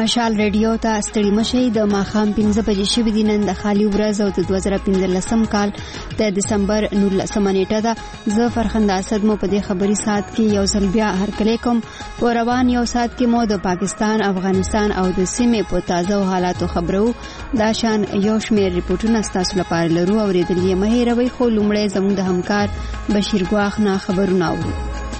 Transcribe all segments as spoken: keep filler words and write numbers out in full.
مشال ریډیو ته ستړي مشي د ماخام پنځه بجې شوې دي. نن د خالي ورځ او د دوه زره پنځلسم کال د دسمبر نولسمه نیټه ده. زه فرخنده اسد مو په دې خبري ساعت کې یو ځل بیا هرکلی کوم. په روان یو ساعت کې مو د پاکستان، افغانستان او د سیمې په تازه حالاتو خبرو. دا شان یو شمېر ریپورتونه ستاسو لپاره لرو. اورېدل یې مه هېروئ، خو لومړی زموږ د همکار بشیر ګواخ نه خبرونه اورو.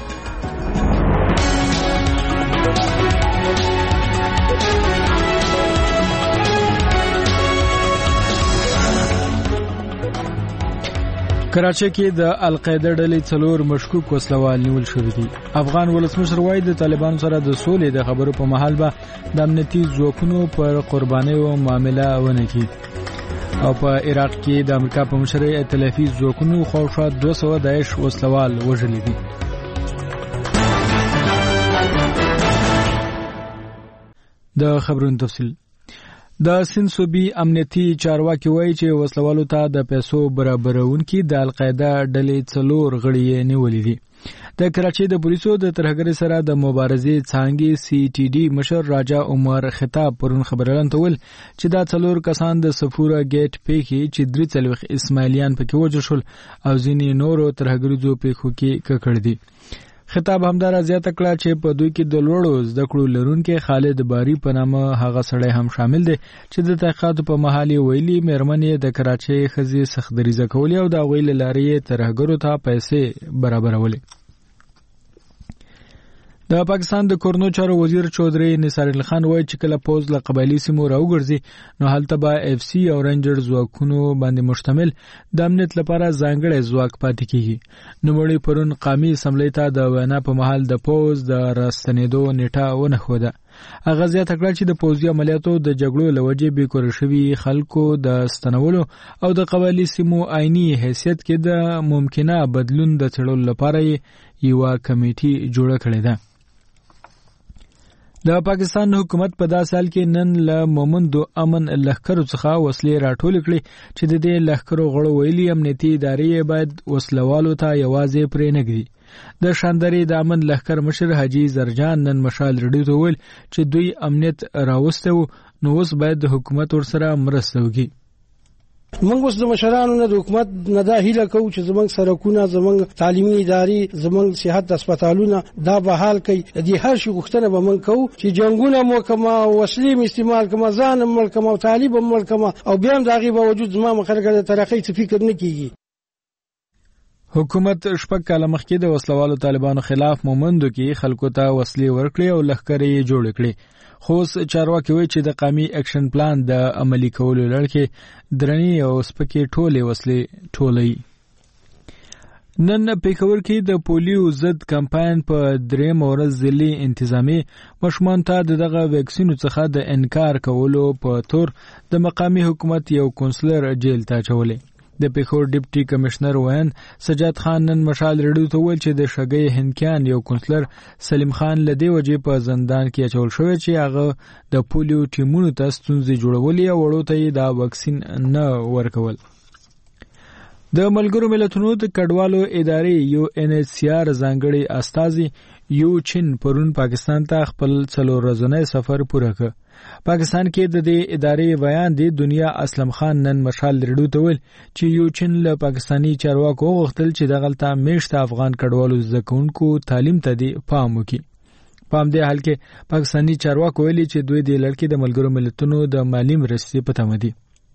کراچۍ کې د القاعده ډلې څلور مشکوک وسلوال نیول شوي دي. افغان ولسمشر وایي د طالبانو سره د سولې د خبرو په مهال به د امنیتي ځواکونو پر قربانیو معامله ونه کړي. او په عراق کې د امریکا په مشرۍ ائتلافي ځواکونو خواوشا دوه سوه داعش وسلوال وژلي دي. د خبرونو تفصیل. د سند صوبې امنیتي چارواکي وایي چې وسلوالو ته د پیسو برابرونکي د القاعده ډلې څلور غړي نیولي دي. د کراچۍ د پولیسو د ترهګرۍ سره د مبارزې څانګې سی ټي ډي مشر راجا عمر خطاب پرون خبرلن تول چې دا څلور کسان د سفوره گیټ پیکي چې درې څلوېښت اسماعیلیان پکې وژل شول او ځینې نورو ترهګریزو پیښو کې ککړ دي. خطاب همدارا زیاته کړه چې په دوی کې د لوړو زده کړو لرونکي خالد باری په نامه هغه سړی هم شامل دی چې د تحقیقاتو په مهال یې ویلي میرمنې د کراچۍ ښځې سخت دریځه کولې او د هغوی له لارې ترهګرو ته پیسې برابرولې. د پاکستان د کورنو چارو وزیر چودري نثار الله خان وایي چې کله پوز له قبایلی سیمو راوګرځي نو هلته به اف سی او رینجر ځواکونو باندې مشتمل د امنیت لپاره ځانګړی ځواک پاتې کیږي. نوموړي پرون قومي اسمبلۍ ته د وینا په مهال د پوز د راستنېدو نیټه ونه ښوده. هغه زیاته کړه چې د پوځي عملیاتو د جګړو له وجې بېکوره شوي خلکو د ستنولو او د قبایلي سیمو عیني حیثیت کې د ممکنه بدلون د څېړلو لپاره یوه کمیټي جوړه کړې ده. د پاکستان حکومت په داسې حال کې نن له مومندو امن لښکرو څخه وسلې راټولې کړې چې د دې لښکرو غړو ویلي امنیتي ادارې باید وسلوالو ته یوازې پرې نږدي. د شاندرې د امن لښکر مشر حاجي زرجان نن مشال ریډیو ته وویل چې دوی امنیت راوستی وو نو اوس باید د حکومت ورسره مرسته وکړي. موږ اوس د مشرانو نه د حکومت نه دا هیله کوو چې زموږ سړکونه، زموږ تعلیمي ادارې، زموږ صحت هسپتالونه دا بحال کړي. د دې هر شي غوښتنه به موږ کوو چې جنګونه مو کوم، وسلې مو استعمال کوم، ځان مو کوم او طالب مو کوم او بیا هم د هغې باوجود زما مخالفت د ترقۍ څه فکر نه کیږي. حکومت شپږ کاله مخکې د وسلوالو طالبانو خلاف مومندو کې خلکو ته وسلې ورکړې او لښکرې یې جوړې کړې. خو چارواکي وایي چې د قومي اکشن پلان د عملي کولو لړ کې درنې او سپکې ټولې وسلې ټولوي. نن پېښور کې د پولیو ضد کمپاین په درېیمه ورځ ضلعي انتظامي ماشومانو ته د دغه ویکسینو څخه د انکار کولو په تور د مقامي حکومت یو کونسلر جیل ته اچولی. د پېښور ډیپټي کمشنر وین سجاد خان نن مشال ریډیو ته وویل چې د شګۍ هندکیان یو کونسلر سلیم خان له دې وجې په زندان کې اچول شوی چې هغه د پولیو ټیمونو ته ستونزې جوړولې او وړو ته یې دا واکسین نه ورکول. د ملګرو ملتونو د کډوالو ادارې یو ان ایچ سی آر ځانګړی استازي یو چین پرون پاکستان ته خپل څلور ورځنی سفر پوره کړ. پاکستان کې د دې ادارې بیان دی دنیا اسلم خان نن مشال ریډیو ته ویل چې یو چین له پاکستانی چارواکو غوښتل چې دغلته میشته افغان کډوالو زده کوونکو تعلیم ته دی پام وکړي. په همدې حال کې پاکستانی چارواکو ویلي چې دوی د لړکې د ملګرو ملتونو د مالي مرستې په تمه دي.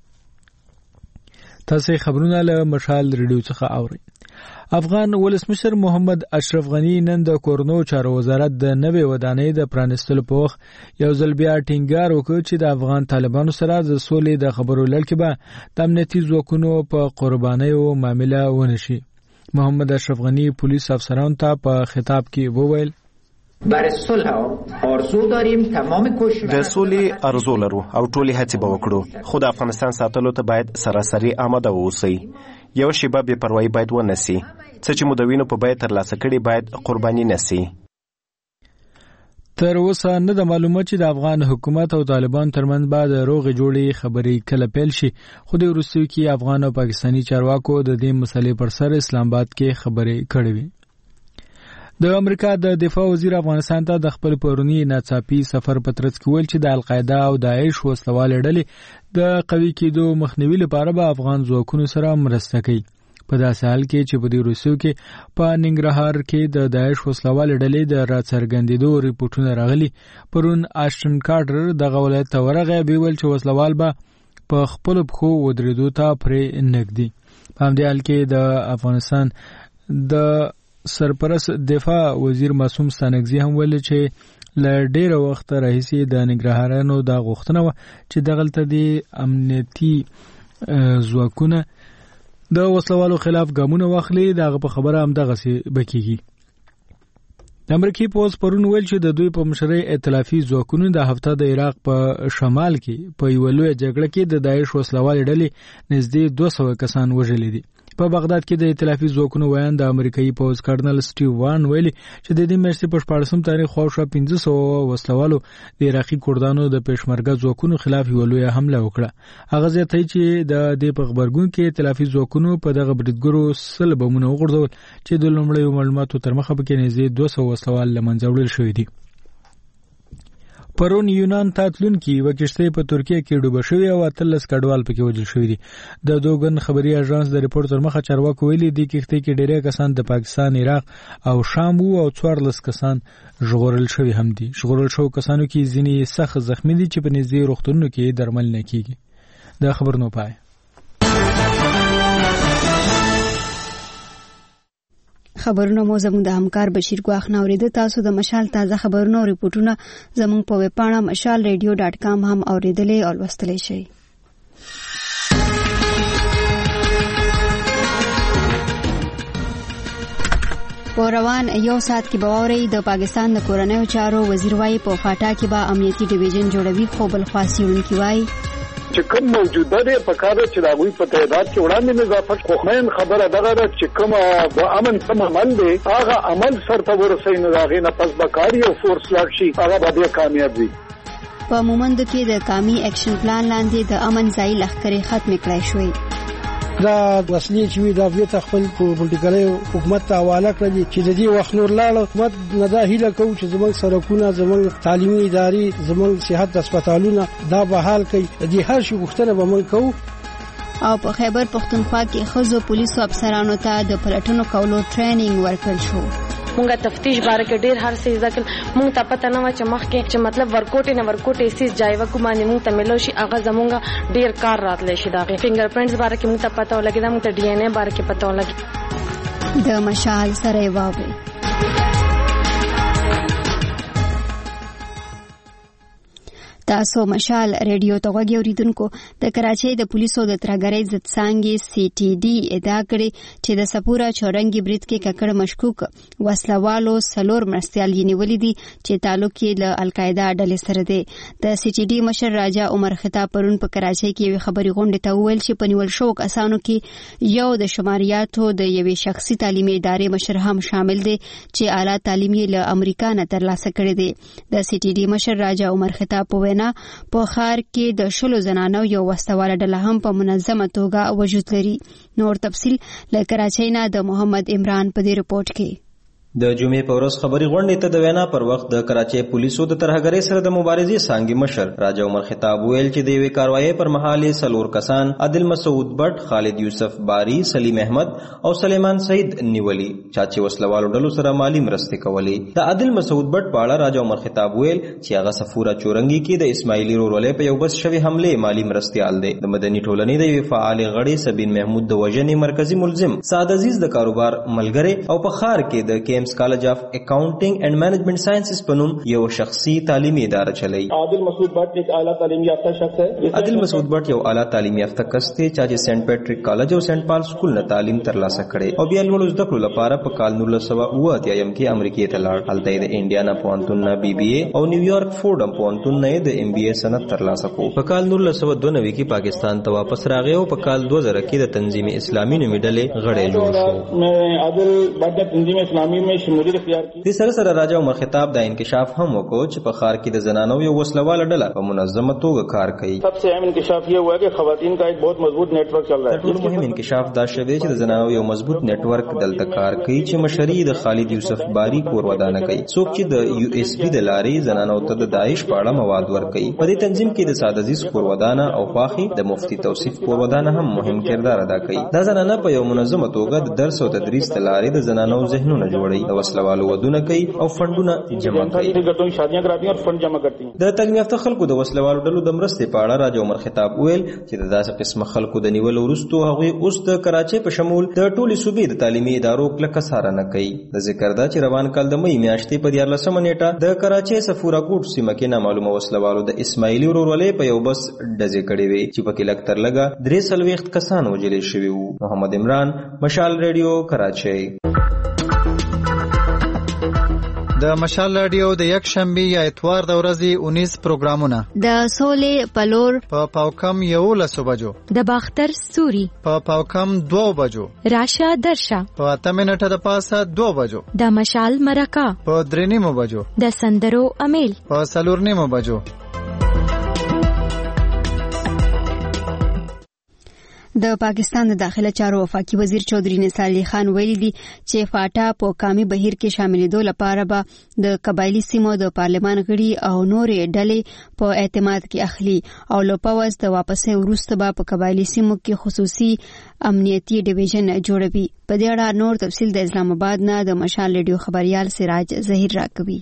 تاسو خبرونه له مشال ریډیو څخه اورئ. افغان ولسمشر محمد اشرف غنی نن د کورنو چارو وزارت د نوې ودانۍ د پرانستلو په وخت یو ځل بیا ټینګار وکړ چې د افغان طالبانو سره د سولې د خبرو لړ کې به د امنیتي ځواکونو په قربانیو معامله ونه شي. محمد اشرف غنی پولیس افسرانو ته په خطاب کې وویل برای صلح آرزو داریم، تمام کوشش د سولې ارزو لرو او ټولې هڅې به وکړو، خو د افغانستان ساتلو ته باید سراسري آماده واوسئ. یو شیبه بې پروایي باید ونسي. څه چې مو د وینو په بیه ترلاسه کړي باید قرباني نسي. تر اوسه نه د معلومه چې د افغان حکومت او طالبان ترمنځ به د روغې جوړې خبرې کله پیل شي، خو د وروستیو کې افغان او پاکستاني چارواکو د دې مسلې پر سر اسلام آباد کې خبرې کړې وي. د امریکا د دفاع وزیر افغانستان ته د خپل پرونی ناڅاپي سفر په ترڅ کې ویل چې د القاعده او داعش وسلوالې ډلې د قوي کېدو مخنیوي لپاره به افغان ځواکونو سره مرسته کوي. په داسې حال کې چې په دې روسیو کې په ننګرهار کې د داعش وسلوالې ډلې د راڅرګندېدو ریپورټونه راغلي. پرون آشټن کارټر دغه ولایت ته ورغی، بیا ویل چې وسلوال به په خپلو پښو ودرېدو ته پرې نږدي. په همدې حال کې د افغانستان د سرپرست دفاع وزیر معصوم ستانکزي هم ویل چې له ډیره وخت راهیسې د ننګرهاریانو دا غوښتنه وه چې دغلته د امنیتي ځواکونه د وسلوالو خلاف ګامونه واخلي. دغه په خبره همدغسې به کېږي. د امریکې پوځ پرون ویل چې د دوی په مشرۍ ائتلافي ځواکونو د هفته د عراق په شمال کې په یوه لویه جګړه کې د داعش وسلوالې ډلې نږدې دوه سوه کسان وژلي دي. په بغداد کې د ائتلافي ځواکونو ویان د امریکایي پوځ کرنل سټیو وان ویلي چې د دې میاشتې په شپاړسم تاریخ خواوشا پنځه سوه وسلوالو د عراقي کردانو د پېشمرګه ځواکونو خلاف یوه لویه حمله وکړه. هغه زیاتوي چې د دې په غبرګون کې ائتلافي ځواکونو په دغه بریدګرو سل بمونه وغورځول چې د لومړیو معلوماتو تر مخه پکې نږدې دوه سوه وسلوال له منځه وړل شوي دي. پرون یونان ته تلونکي یوه کښتۍ په ترکیه کې ډوبه شوې او اتلس کډوال پکې وژل شوي دي. د دوګن خبري اژانس د ریپورت تر مخه چارواکو ویلي دې کښتۍ کې ډېری کسان د پاکستان، عراق او شام وو او څوارلس کسان ژغورل شوي هم دي. ژغورل شوو کسانو کې ځینې سخت زخمي دي چې په نږدې روغتونونو کې درملنه کیږي. د خبرونو پای. خبرونه مو زموږ د همکار بشیر ګواخ نه اورېده. تاسو د مشال تازه خبرونه او ریپورتونه زموږ په ویب پاڼه مشال ریډیو ډاټ کام هم اورېدلی او لوستلی شئ. په روان یو ساعت کې به واورئ د پاکستان د کورنیو چارو وزیر وایي په فاټا کې به امنیتي ډیویژن جوړوي، خو بلخوا څېړونکي وایي چې کوم موجوده دی په کار چې د هغوی په تعداد کې وړاندې نظافت خو مین خبره دغه ده چې کومه د امن سم عمل دی هغه عمل سرته ورسوي، نو د هغې نه پس به کار یو فورس لاړ شي، هغه به بیا کامیاب وي. په مومندو کې د قامي اکشن پلان لاندې د امن ځایي لښکرې ختمې کړای شوې. دا وسلې چې وي دا بیا خپل پولیټیکلي حکومت ته حواله کړل چې د دې وخت نور لاړ حکومت نه دا هیله کوي چې زموږ سړکونه، زموږ تعلیمي ادارې، زموږ صحت هسپتالونه دا بحال کړي. د دې هر شي غوښتنه به موږ کوو. او په خیبر پښتونخوا کې ښځو پولیسو افسرانو ته د پلټنو کولو ټریننګ ورکړل شو. مونږه تفتیش باره کې ډیر هر څه ځکه مونږ ته پته نه و چې مخکې چې مطلب ورکوټ نه ورکوټ ایسیس جایو کو باندې مونږ ته ملو شي، هغه زمونږ ډیر کار راتلی شي. دغه فنګر پرینټس باره کې مونږ ته پته ولګي، دا مونږ ته ډي ان اے باره کې پته ولګي. د مشال سره واوي تاسو مشال ریډیو ته غوږی اوریدونکو. د کراچۍ د پولیسو د ترهګرۍ ضد څانګې سی ټي ډي ادعا کړې چې د سپورا چورنګي برید کې ککړ مشکوک وسلوالو څلور مرستیال یې نیولي دي چې تعلق یې له القاعده ډلې سره دی. د سی ټي ډي مشر راجا عمر خطاب پرون په کراچۍ کې یوې خبري غونډې ته وویل چې په نیول شوو کسانو کې یو د شماریاتو د یوې شخصي تعلیمي ادارې مشر هم شامل دی چې اعلی تعلیم یې له امریکا نه ترلاسه کړی دی. د سی ټي ډي مشر راجا عمر خطاب په په خار کې د شلو زنانو یو وسواره ډله هم په منظمه توګه وجود لري. نور تفصیل له کراچۍ نه د محمد عمران په دې رپورت کې. د جمعې په ورځ خبري غونډې ته د وینا پر وخت د کراچۍ پولیسو د ترهګرۍ سره د مبارزې څانګې مشر راجا عمر خطاب ویل چې د یوې کاروایۍ پر مهال یې څلور کسان عادل مسعود بټ، خالد یوسف باری، سلیم احمد او سلیمان سعید نیولي چا چې وسلوالو ډلو سره مالی مرستې کولې. د عادل مسعود بټ په اړه راجا عمر خطاب ویل چې هغه صفوره چورنګي کې د اسماعیلي رورولۍ په یو بس شوې حملې مالی مرستیال دی. د مدني ټولنې د یوې فعالې غړي سبین محمود د وژنې مرکزی ملزم، سعد عزیز د کاروبار ملګری او په خار کې د کیمز کالج اف اکاؤنٹنگ اینڈ مینجمنٹ سائنسز په نوم یو شخصي تعلیمي اداره چلوي. عادل مسعود بٹ ایک اعلیٰ تعلیم یافتہ شخص ہے. عادل مسعود بٹ یو اعلیٰ تعلیم یافتہ کس دی چې سینټ پیټریک کالج او سینټ پال سکول نه تعلیم ترلاسه کړي او بیا لوړ زده کړو لپاره په کال نولس سوه اوه اتیا کې امریکا ته لاړ. هلته د انډیانا پوهنتون نه بي بي اي او نیویارک فورډم پوهنتون نه د ام بي اي سند ترلاسه کړ. په کال نولس سوه دوه نوي کې پاکستان ته واپس راغی او په کال دوه زره کې د تنظیم اسلامي نومې ډلې غړی جوړ شو. میں عادل بٹ تنظیم اسلامی में शमूलियत اختیار کی. د سره سره راجا عمر خطاب د انکشاف هم وکړ چې په ښار کې د زنانو یو وسلواله ډله په منظمه توګه کار کوي. सबसे अहम इंकशाफ ये हुआ कि खवातीन का एक बहुत मजबूत नेटवर्क चल रहा है. ټول مهم انکشاف دا شوی چې د زنانو یو مضبوط نیټورک دلته کار کوي چې مشري د خالد یوسف باری کور ودانه کوي. څوک چې د یو ایس بي د لارې زنانو ته د داعش په اړه مواد ورکوي. په دې تنظیم کې د سعد عزیز کور ودانه او خواخي د مفتی توصیف کور ودانه هم مهم کردار ادا کوي. دا زنانه په یو منظمه توګه د درس او تدریس د لارې د زنانو ذهنونه جوړوي، د وسلوالو ودونه کوي او فندونه جمع کوي. شادیاں کراتی ہیں اور فنڈ جمع کرتی ہیں. د تعلیم یافته خلکو د وسلوالو ډلو د مرستې په اړه راجا عمر خطاب ویل چې د داسې قسمه خلکو د نیولو وروسته هغوی اوس د کراچۍ په شمول د ټولې صوبې د تعلیمي ادارو کلکه څارنه کوي. د ذکر ده چې روان کال د مې میاشتې په دیارلسمه نیټه د کراچۍ صفورا کوټ سیمه کې نامعلومه وسلوالو د اسماعیلي ورورولۍ په یو بس ډزې کړې وې چې پکې لږ تر لږه درې څلوېښت کسان وژلې شوي وو. محمد عمران، مشال ریډیو، کراچۍ. د مشال رادیو د یک شنبه یا اتوار د ورځې اونیس پروګرامونه د سولې پلور په پاوکم یولسو بجو، د باختر سوري په پاوکم دو بجو، راشه درشه په اته منټه د پاسه دو بجو، د مشال مرکه په درې نیمو بجو، د سندرو امیل په څلور نیمو بجو. د پاکستان د داخله چارو وفاقي وزیر چودھری نثار علي خان ویلي دي چې فاټا په قومي بهیر کې شاملېدو لپاره به د قبایلی سیمو د پارلمان غړي او نورې ډلې په اعتماد کې اخلي او له پوز د واپسې وروسته به په قبایلی سیمو کې خصوصي امنیتي ډیویژن جوړوي. په دې اړه نور تفصیل د اسلام آباد نه د مشال ریډیو خبريال سراج ظهیر راکوي.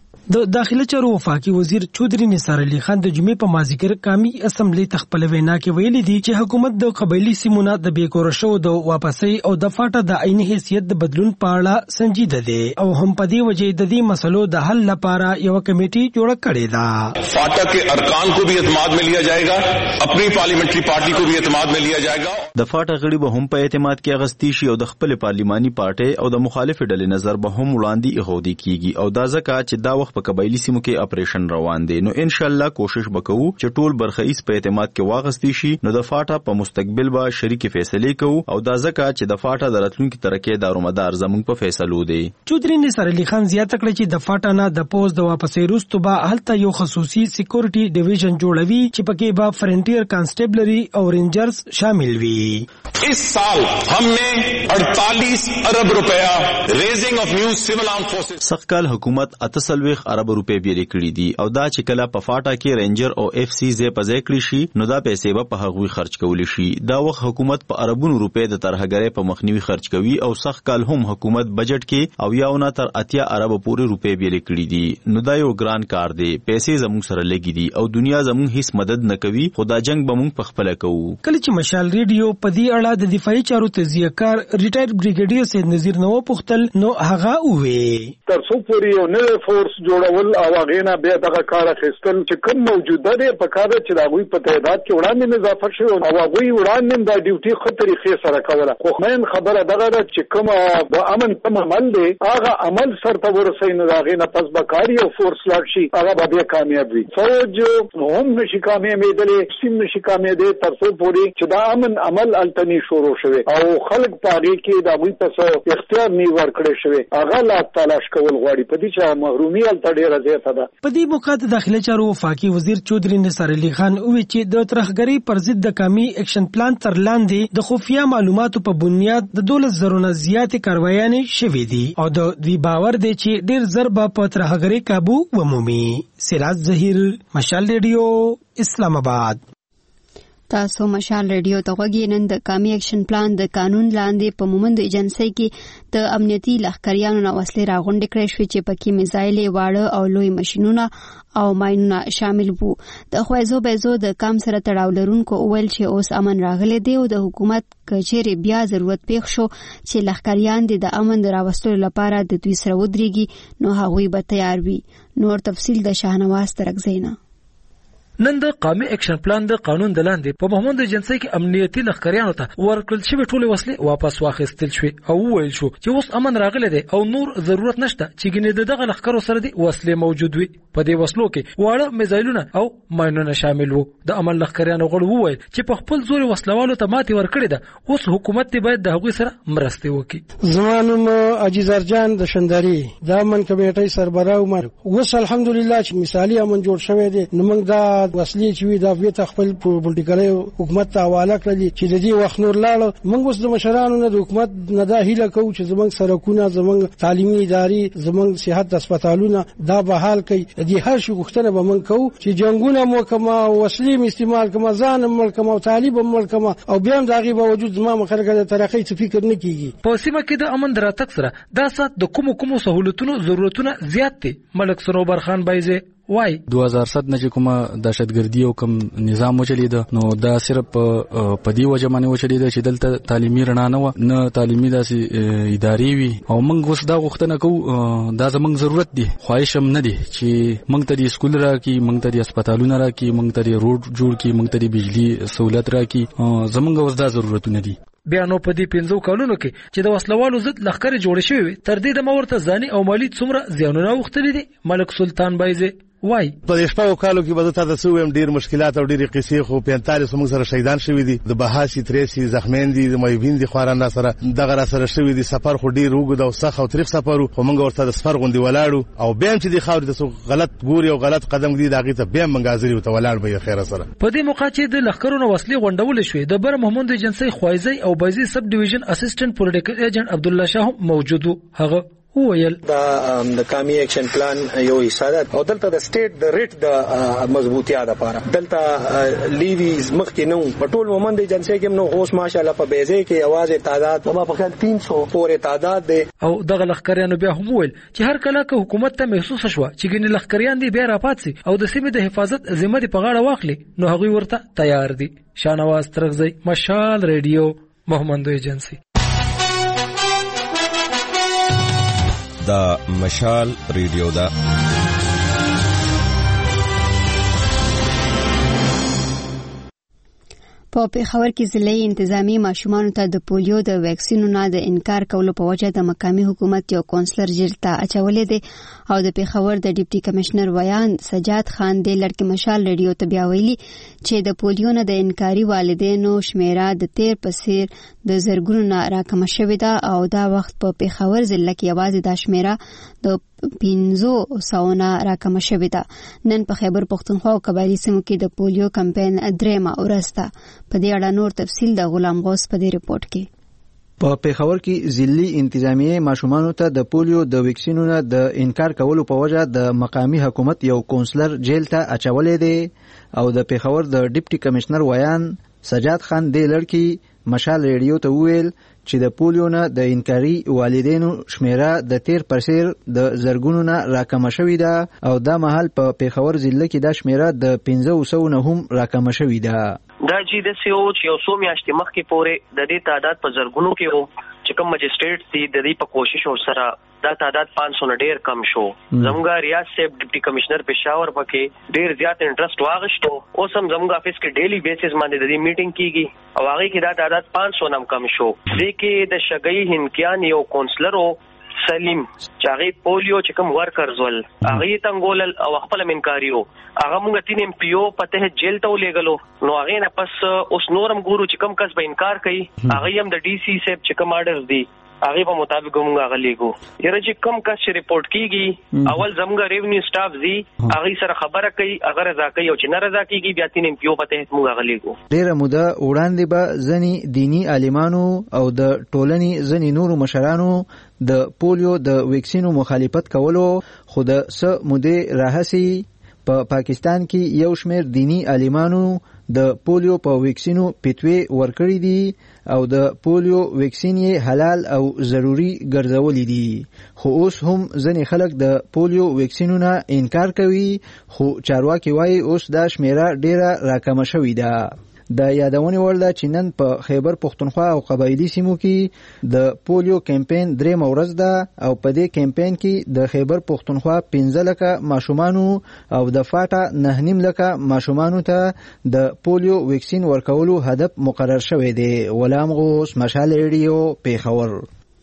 د داخله چارو وفاقي وزیر چودھری نثار علي خان د جمعې په مازیګر قومي اسمبلی تخپل وینا کې ویلي دي چې حکومت د قبایلی سیمونو د بیکور شو د واپسۍ او د فاټا د عیني حیثیت د بدلون په اړه سنجیده دي او هم په دې وجه د دې مسلو د حل لپاره یو کمیټي جوړ کړې ده. فاټا کے ارکان کو بھی اعتماد میں لیا جائے گا، اپنی پارلیمنٹری پارٹی کو بھی اعتماد میں لیا جائے گا. د فاټا غړي به هم په اعتماد کې اغستی شي او د خپل پارلیماني پارټي او د مخالف ډلې نظر به هم وړاندې ایښودل کیږي او دا ځکه چې دا وخت په قبایلی سیمو کې اپریشن روان دی. نو ان شاء الله کوشش وکړو چې ټول برخیز په اعتماد کې واغستی شي. نو د فاټا په مستقبل به شریک فیصله کوو او دا ځکه چې د فاټا د راتلونکي ترکه دارومدار زموږ په فیصلو دی. چودھری نثار علي خان زیاته کړه چې د فاټا نه د پوز د واپسې وروسته به هلته یو خصوصي سکیورټي ډیویژن جوړوي چې پکې به فرنټیر کانسټیبلری او رینجرز شامل وي. اس سال ہم نے اڑتالیس ارب روپیہ ریزنگ آف نیو سیول آرم فورسز سقال حکومت اتسلويخ ارب روپے بیرې کړې دي او دا چې کله په فاټا کې رینجر او اف سی زې په ځای کړی شي نو دا پیسې به په هغوی خرج کولی شي. دا وخت حکومت په اربونو روپے د ترهګرۍ په مخنیوي خرج کوي او سقال هم حکومت بجټ کې او یاونه تر اتیا ارب پورې روپے بیرې کړې دي. نو دا یو ګران کار دی، پیسې زموږ سره لګي دي او دنیا زموږ هیڅ مدد نه کوي. خدا جنگ به موږ په خپل کوو. کله چې مشال ریډیو په دې اړه د دفاعي چارو تجزیه کار ریټایر بریګیډیر سید نذیر نو پختل نو هغه وې تر څو پورې یو نوی فورس جوړول او هغه نه بیا دغه کار اخیستل چې کوم موجوده دی په کار چې داوی په تعداد کې وړاندې اضافه شوی او هغه وړاندې د ډیوټي خطرې خې سره کوله. خو مین خبره دغه ده چې کوم د امن تم عمل دی هغه عمل سرته ورسې نه هغه نه پس بکاری او فورس لاړ شي هغه به کامیاب وي. فوج هم نشي کامیابېدلی، سیم نشي کامیابېدلی تر څو پورې چې دا امن عمل التنی شروع شوی او خلک پاره کې د دوی په اختیار نه ورکړی شوی هغه لا تلاش کول غواړي. په دې چې محرومي الته ډیره زیاته ده. په دې موقع د داخله چارو وفاقي وزیر چودھری نثار علي خان وویل چې د ترهګرۍ پر ضد د قومي اکشن پلان تر لاندې د خفیه معلوماتو په بنیاد د دولت زرونه زیاتې کاروایانې شوې دي او د دوی باور دی چې ډیر زر به په ترهګرۍ قابو ومومي. سراج ظهیر، مشال ریډیو، اسلام آباد. تاسو مشال ریډیو ته غوږی. نن د قومي اکشن پلان د قانون لاندې په مومند ایجنسی کې د امنیتي لښکریانو نه وسلې راغونډې کړې شوې چې پکې میزایلې، واړه او لوی ماشینونه او ماینونه شامل وو. د خوایزو بیزو د کام سره تړاو لرونکو وویل چې اوس امن راغلی دی او د حکومت کچېرې بیا ضرورت پیښ شو چې لښکریان دې د امن د راوستلو لپاره د دوی سره ودرېږي نو هغوی به تیار وي. نور تفصیل د شاهنواز ترکزینا. نن د قومي اکشن پلان د قانون د لاندې په محمود ایجنسی کې امنیتي لخکریانو ته ورکړل شوی ټولې وسلې واپس واخیستل شوې او وویل شو چې اوس امن راغلی دی او نور ضرورت نشته چې ګینې دغه لخکرو سره د وسلې موجود وي. په دې وسلو کې واړه میزایلونه او ماینونه شامل وو. د امن لخکریانو غړو وویل چې په خپل زور وسلوالو ته ماتې ورکړې ده، اوس حکومت دې باید د هغوی سره مرسته وکړي. زمانم عجیز ارجان د شندري د امن کمیټې سربراہ عمر اوس الحمدلله چې مثالی امن جوړ شوی دی، نو موږ دا وسلې چې وي دا به خپل پولیټیکل حکومت ته حواله کړل چې د دې وخت نور لاړ. موږ اوس د مشرانو نه د حکومت نه دا هیله کوو چې زموږ سرکونه، زموږ تعلیمي ادارې، زموږ صحت هسپتالونه دا بحال کړي. د هر شي غوښتنه به موږ کوو چې جنگونه مو کما، وسلې استعمال کما، ځان ملک کما او طالب ملک کما، او بیا هم دغه باوجود زما مخالفت د ترقۍ څه فکر نه کیږي. په سیمه کې د امن دراتک سره دا سات د کوم کوم سہولتونو ضرورتونه زیات دي. ملک سنوبر خان بایزه وای دوه هزار سات نه چې کومه دهشتګردي او کوم نظام وچلید نو دا صرف په دی وجه باندې وچلید چې دلته تعلیمي رڼا نه و، نه تعلیمي داسې ادارې وي. او موږ اوس دا غوښتنه کوو، دا زموږ ضرورت دی، خواهش هم نه دی چې موږ ته د سکول راکړي، موږ ته د هسپتالونه راکړي، موږ ته د روډ جوړ کړي، موږ ته د بجلی سہولت راکړي. زموږ اوس دا ضرورتونه دي. بیا نو په دې پنځو کالونو کې چې د وسلوالو ضد لخرې جوړې شوې وي، تر دې د مورته ځاني او مالی څومره زیانونه اوښتلي دي. ملک سلطان بایزه وای په شپږو کالو کې به تاسو ته ویم ډیر مشکلات او ډیر قصې، خو پینتالیس موږ سره شهیدان شوي دي، د بهاسي تریسي زخمیان دي، د مایوبین دي خواران سره دغه را سره شوي دي. سفر خو ډیر وګد او سخت او تاریخ سفر، خو موږ ورته د سفر غوندي ولاړو او بیا چې د خاورې تاسو غلط ګوري او غلط قدم دی دغه ته بیا موږ حاضر یو ته ولاړ به خیر سره. په دې موقع چې د لخرونو وسلې غونډول شوې، د بر محمود ایجنسی خوایزی او بایزي سب ډیویژن اسسټنټ پولیټیکل ایجنټ عبد الله شاه موجود و. هغه وویل دا د قومي اکشن پلان یو حصہ ده او دلته د سټیټ د ریټ د مضبوطیا لپاره دلته لیویز مخکې نو په ټول مومند ایجنسی کې نو اوس ماشاءالله په بیزه کې आवाज تعداد ما په خیال تین سو پورې تعداد ده. او دغه لخکریانو بیا هم وویل چې هر کله که حکومت ته محسوس شوه چې ګینې لخکریان دي بیا راپاتسي او د سیمې د حفاظت ذمہ دي په غاړه واخلي، نو هغوی ورته تیار دي. شانواز ترغزی، مشال ریډیو، محمد ایجنسی. دا مشال ریډیو دا په پېښور کې ضلعي انتظامی ماشومانو ته د پولیو د ویکسینو نه د انکار کولو په وجه د مقامي حکومت یو کونسلر جیل ته اچولې دی. او د پېښور د ډیپټي کمشنر ویان سجاد خان د لړکې مشال ریډیو ته بیا ویلي چې د پولیو نه د انکاري والدینو شمیره د تیر په څیر د زرګونو نه راکمه شوې ده او دا وخت په پېښور ضلع کې یوازې دا شمیره د پینزو ساونه راکمه شوې ده. نن په خیبر پښتونخوا او قبایلي سیمو کې د پولیو کمپاین درېمه ورځ ده. په دې اړه نور تفصیل د غلام غوث په دې ریپورت کې. په پېښور کې ضلعي انتظامیه ماشومانو ته د پولیو د ویکسینونو د انکار کولو په وجه د مقامي حکومت یو کونسلر جیل ته اچولې دی. او د پېښور د ډیپټي کمشنر ویان سجاد خان د لړکې مشال ریډیو ته وویل چې د پولیو نه د انکاري والدینو شمیره د تیر پرسیر د زرګونو نه راکمه شوې ده او دا مهال په پېښور ضلع کې د شمیره د پنځه سوه نه هم راکمه شوې ده. دا چې د سیو چې یو څو میاشتې مخکې پورې د دې تعداد په زرګونو کې وو چې کوم مجسټریټ دي د دې په کوشش سره دا تعداد پانچ سو نه ډیر کم شو. زموږ ریاض صاحب ډیپټي کمشنر پېښور پکې ډیر زیات انټرست واغښتو. اوس هم زموږ افیس کې ډیلی بیسس باندې د دې میټینګ کیږي او هغه کې دا تعداد پانچ سو نم کم شو. دې کې د شګئی هندکیان یو کونسلر سلیم چې هغه پولیو چې کوم ورکرز ول هغه تنګول او خپل منکاریو هغه موږ تین ایم پی او پته جیل ته ولېګلو. نو هغه نه پس اوس نورم ګورو چې کوم کس به انکار کوي هغه هم د ډي سی صاحب چې کوم آرډرز دي هغه په مطابق موږ هغه لیکو. یره چې کم کس چې ریپورت کیږي اول زموږ ریونیو سټاف زی هغه سره خبره کوي، هغه رضا کوي او چې نه رضا کیږي بیا تین ایم پی او پته موږ هغه لیکو. ډیره موده وړاندې به ځنی دینی عالمانو او د ټولنې ځنی نورو مشرانو د پولیو د ویکسینو مخالفت کولو، خو د څه مودې راهسي په پاکستان کې یو شمېر دینی عالمانو د پولیو په ویکسینو پیتوي ورکړي دي او د پولیو ویکسین یې حلال او ضروري ګرځولي دي. خو اوس هم ځینې خلک د پولیو ویکسینو نه انکار کوي، خو چارواکي وایي اوس دا شمیره ډیره راکمه شوې ده. د یادونې وړ ده چې نن په خیبر پښتونخوا او قبایلی سیمو کې د پولیو کمپاین درېمه ورځ ده او په دې کمپاین کې د خیبر پښتونخوا پنځه لکه ماشومانو او د فاټا نه نیم لکه ماشومانو ته د پولیو ویکسین ورکولو هدف مقرر شوی دی. غلام غوث، مشال ریډیو، پیښور.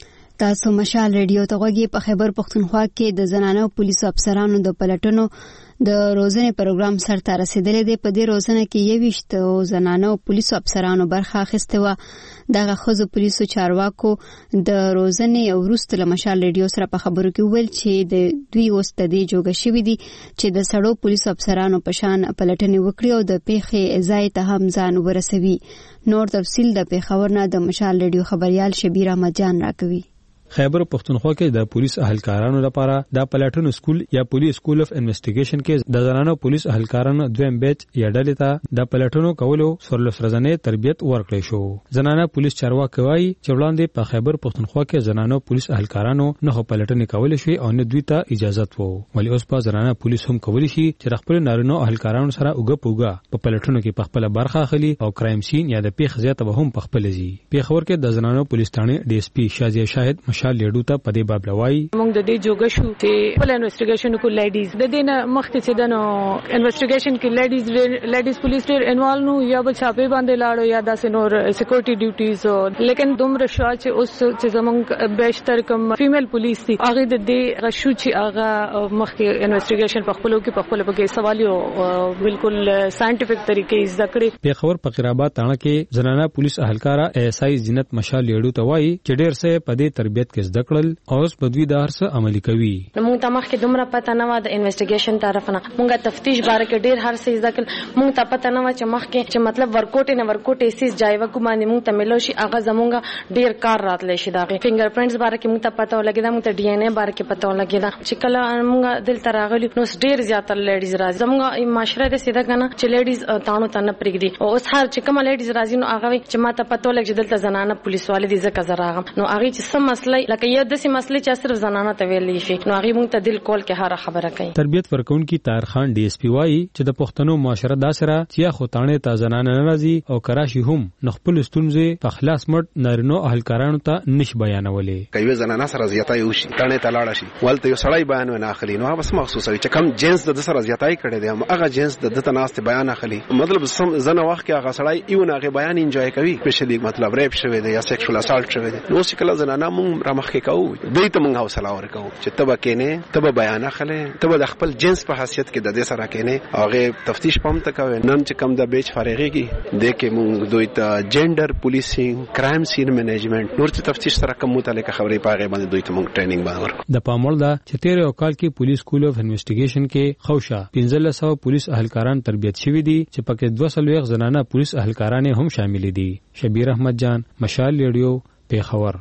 تاسو مشال ریډیو ته غوږی. په خیبر پښتونخوا کې د زنانو پولیسو افسرانو د پلټنو د روزنې پروګرام سرته رسیدلی دی. په دې روزنه کې یوویشت زنانو پولیسو افسرانو برخه اخیستې وه. دغه ښځو پولیسو چارواکو د روزنې وروسته له مشال ریډیو سره په خبرو کې وویل چې د دوی اوس د دې جوګه شوي دي چې د سړو پولیسو افسرانو په شان پلټنې وکړي او د پیښې ځای ته هم ځان ورسوي. نور تفصیل د پیښور نه د مشال ریډیو خبریال شبیر احمد جان راکوي. خیبر پښتونخوا کې د پولیس اهلکارانو لپاره د پلټنو سکول یا پولیس سکول اف انویسټیګیشن کې د زنانو پولیس اهلکارانو دویم بیچ یا ډلې ته د پلټنو کولو سرلوس رضانې تربیت ورکړی شو. زنانه پولیس چارواکي وایي چې وړاندې په خیبر پښتونخوا کې زنانو پولیس اهلکارانو نه پلټنې کولې شي او نه دوی ته اجازه وو. ولی اوس په زنانه پولیس هم کولی شي چې خپل نارینه اهلکارانو سره اوګه پوګه په پلټنو کې په خپل برخه اخلي او کرایم سین یا د پیښې ځای ته هم په خپل ځي. پیښور کې د زنانو پولیس ټاڼې ډي اس پي شازیه شاهد مشال لیډو ته په دې باب لوي. موږ د دې جوګه شو چې خپل انویسټیګیشن کو لیډیز د دې نه مخکې چې د نو انویسټیګیشن کې لیډیز لیډیز پولیس ډېر انوالو نو یا بل چاپې باندې لاړو یا داسې نور سکیورټي ډیوټیز، لیکن دومره شو چې اوس چې زمونږ بیشتر کم فیمیل پولیس دي هغه د دې غشو چې هغه مخکې انویسټیګیشن په خپلو کې په خپل کې سوالیو بالکل ساينټیفیک طریقې ذکر. پیښور فقیرآباد تاڼه کې زنانه پولیس اهلکارا ایس آی زینت مشال لیډو ته وایي چې ډېر څه په دې تربیت کې زده کړل او اوس په دوی د هر څه عملي کوي. موږ ته مخکې دومره پته نه و د انویسټیګیشن طرف نه، موږ تفتیش باره کې ډېر هر څه زده کړل. موږ ته پته نه و چې مخکې چې مطلب ورکوټ نه ورکوټ ایسیس جایو کو باندې موږ ته ملو شي هغه زمونږ ډېر کار راتلی شي. دغه فنګر پرینټس باره کې موږ ته پته ولګېده، موږ ته ډي ان اے باره کې پته ولګېده چې کله موږ دلته راغلي نو ډېر زیاتره لیډیز راځي. زمونږ معاشره د سیده کنه چې لیډیز تاڼو ته نه پرېږدي او اوس هر چې کومه لیډیز راځي نو هغه وایي چې ما ته پته ولګي چې دلته زنانه پولیس والي دي ځکه زه راغم. نو هغې چې څه مسله لکه یو داسې مسلې چې صرف زنانه ته ویلی شي نو هغې موږ ته دل کول کې هره خبره کوي. تربیت ورکوونکي طاهر خان ډي اس پي وایي چې د پښتنو معاشره داسې را چې یا خو تاڼې ته زنانه نه راځي او کراشي هم نو خپل ستونزې په خلاص مټ نارینو اهلکارانو ته نشي بیانولی. که یوه زنانه سره زیاتای وشي تاڼې ته لاړه شي ولته یو سړی بیان ونه اخلي نو هغه بس محسوسوي چې کم جنس د ده سره زیاتای کړی دی هغه جنس د ده ته ناستې بیان اخلي. مطلب ځنه وخت کې هغه سړی ایون هغې بیان انجوای کوي سپیشلي مطلب ریپ شوی دی یا سیکشوال اسالټ شوی دی. نو اوس چې کله زنانه موږ رامخکې کوو دوی ته موږ حوصله ورکوو چې ته به کینې ته به بیان اخلې ته به د خپل جنس په حیثیت کې د دې سره کینې هغې تفتیش په هم ته کوې. نن چې کوم د بیچ فارغېږي دې کې موږ دوی ته جینډر پولیسینګ کرایم سین مینجمنټ نور چې تفتیش سره کوم متعلقه خبرې په هغې باندې دوی ته موږ ټریننګ باندې ورکوو. د پام وړ ده چې تېر یو کال کې پولیس سکول اف انویسټیګیشن کې خوشا پنځلس سوه پولیس اهلکاران تربیت شوي دي چې پکې دوه څلوېښت زنانه پولیس اهلکاران هم شامل دي. شبیر احمد جان، مشال ریډیو، پیښور.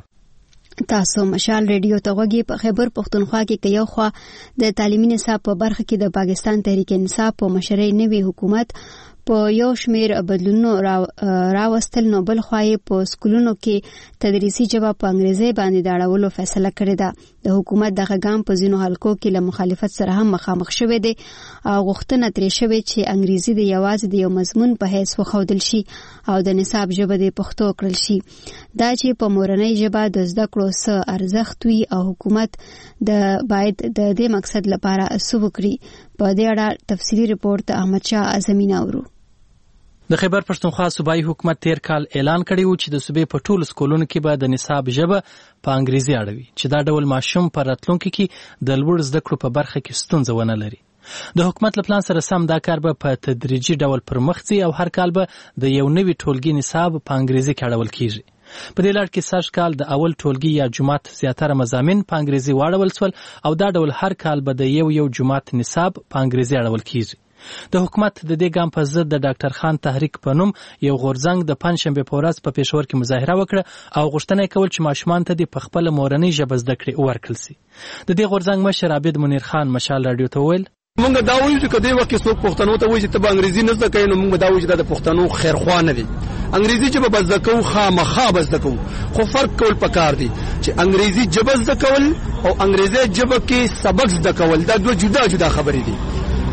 تاسو مشال ریډیو ته غوږی. په خیبر پښتونخوا کې که یو خوا د تعلیمي نصاب په برخه کې د پاکستان تحریک انصاف په مشرۍ نوي حکومت په یو شمیر بدلونو راوستل نو بل خوا یې په سکولونو کې تدریسي ژبه په انګریزي باندې د اړولو فیصله کړې ده. د حکومت دغه ګام په ځینو حلقو کې له مخالفت سره هم مخامخ شوی دی او غوښتنه ترې شوې چې انګریزي د یوازې د یو مضمون په حیث وښودل شي او د نصاب ژبه د پښتو کړل شي. دا چې په مورنۍ ژبه د زده کړو څه ارزښت وي او حکومت د باید د دې مقصد لپاره څه وکړي. په دې اړه تفصیلي رپورټ احمد شاه اعظمي اورو. د خیبر پښتونخوا صوبایي حکومت تیر کال اعلان کړی و چې د صوبې په ټولو سکولونو کې به د نصاب ژبه په انګریزي اړوي چې دا ډول ماشوم په راتلونکي کې د لوړ زده کړو په برخه کې ستونزه ونه لري. د حکومت له پلان سره سم دا کار به په تدریجي ډول پر مخ ځي او هر کال به د یو نوي ټولګي نصاب په انګریزي کې اړول کیږي. په دې لړ کې سږ کال د اول ټولګي یا جماعت زیاتره مضامین په انګریزي واړول شول او دا ډول هر کال به د یو یو جماعت نصاب په انګریزي اړول کیږي. د حکومت د دې ګام په ضد د ډاکټر خان تحریک په نوم یو غورځنګ د پنځشنبې په ورځ په پېښور کې مظاهره وکړه او غوښتنه یې کول چې ماشومان ته د په خپله مورنۍ ژبه زده کړې ورکړل سي. د دې غورځنګ مشر عابد منیر خان مشال راډیو ته وویل مونږ دا وایو چې کدی وخت څوک پښتنو ته وایي چې ته انګریزي نه زده کوې نو مونږ دا وایو چې دا د پښتنو خیرخوا نه دي. انګریزي ژبه به زده کوو خامخا به زده کوو خو فرق کول پکار دي چې انګریزي ژبه زده کول او انګریزي ژبه کې سبق زده کول دا دوه جدا جدا خبرې دي.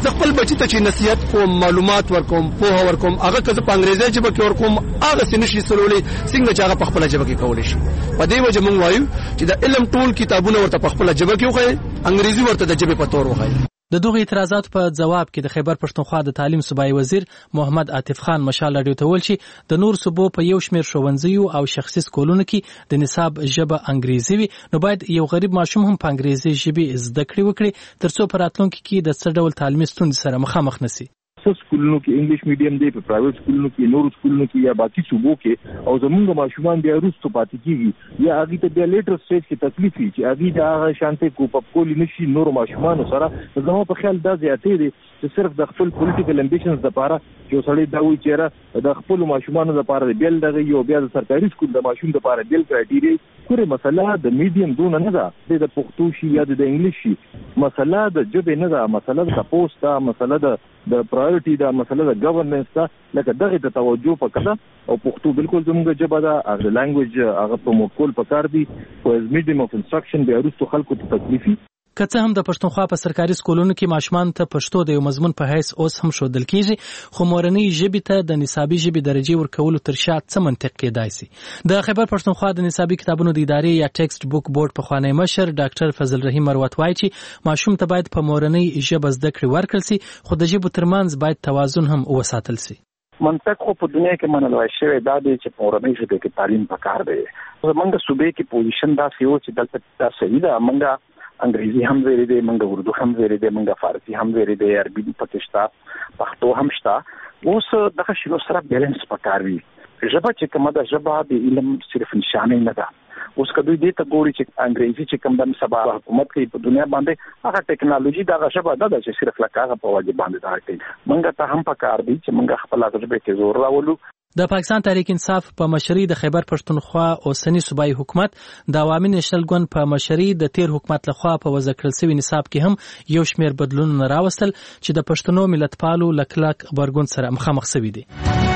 زه خپل بچی ته چې نصیحت کوم معلومات ورکوم پوهه ورکوم هغه که زه په انګریزي ژبه کې ورکوم هغه څه نشي سلولې څنګه چې هغه په خپله ژبه کې کولی شي. په دې وجه موږ وایو چې د علم ټول کتابونه ورته په خپله ژبه کې وښایي انګریزي ورته د ژبې په تور وښایي. د دغه اعتراضات په جواب کې د خیبر پښتونخوا د تعلیم صوبایي وزیر محمد عاطف خان مشال راډیو ته ویل چې د نور صوبو په یو شمېر ښوونځیو او شخصي سکولونو کې د نصاب ژبه انګریزي وي نو باید یو غریب ماشوم هم په انګریزي ژبې زده کړې وکړي ترڅو په راتلونکي کې د څه ډول تعلیمي ستونزې سره مخامخ نشي. سکولونو کې انګلیش میډیم دی په پرایویټ سکولونو کې نور سکولونو کې یا باقي صوبو کې او زمونږ ماشومان بیا وروسته پاتې کیږي یا هغه ته بیا لیټر سټیج کې تکلیف وي چې هغه د هغه شانتي کوپ اپ کولی نشي نور ماشومان سره. زموږ په خیال دا زیاتې دي چې صرف د خپل پولیټیکل امبیشنز لپاره چې سړی دا وایي چې د خپل ماشومان لپاره بیل دغه یو بیا د سرکاري سکول د ماشوم لپاره بیل کرایټیریا کورې مسله د میډیم دون نه ده د پښتو شي یا د انګلیش شي مسله د ژبې نه ده مسله د پوسټ ده مسله د د پرایورټي دا مسله د ګورننس دا لکه دغه ته توجه وکړه او پښتو بالکل زموږ ژبه ده هغه لانګویج هغه پروموټ کول پکار دي او از میډیم اف انستراکشن به ارستو خلکو ته تکلیفي. که څه هم د پښتونخوا په سرکاري سکولونو کې ماشومان ته پښتو د یو مضمون په حیث اوس هم ښودل کیږي خو مورنۍ ژبې ته د نصابي ژبې درجې ورکولو تر شا څه منطق کېدای سي. د خیبر پښتونخوا د نصابي کتابونو د ادارې یا ټیکسټ بوک بورډ پخوانی مشر ډاکټر فضل رحیم مروت وایي چې ماشوم ته باید په مورنۍ ژبه زده کړې ورکړل سي خو د ژبو ترمنځ باید توازن هم وساتل سي. منطق خو په دنیا کې منل شوی دا دی چې په مورنۍ ژبه کې تعلیم پکار دی. زمونږ صوبې کې پوزیشن دا سی و چې دلته دا صحیح ده منګه انګریزي هم ویری دی منګه اردو هم ویری دی منګه فارسی هم ویری دی عربي پکشتا پښتو هم شتا اوس دغه شنو سره بیلانس پکار وي. ژبه چې کومه د ژبه د علم صرف نشانه نه ده. اوس کدوې دې ته ګوري چې انګریزي چې کوم د سبا حکومت کوي په دنیا باندې هغه ټیکنالوژي دغه ژبه ده چې صرف لکه په واجب باندې ده کوي منګه ته هم پکار دي چې منګه خپل ژبه کې زور راولو. د پاکستان تحریک انصاف په مشرۍ د خیبر پښتونخوا اوسنی صوبایي حکومت د عوامي نېشنل ګوند په مشرۍ د تیر حکومت لخوا په وضع کړل شوی نصاب کې هم یو شمېر بدلونونه راوستل چې د پښتنو ملتپالو لکلک غبرګون سره مخامخ شوي دي.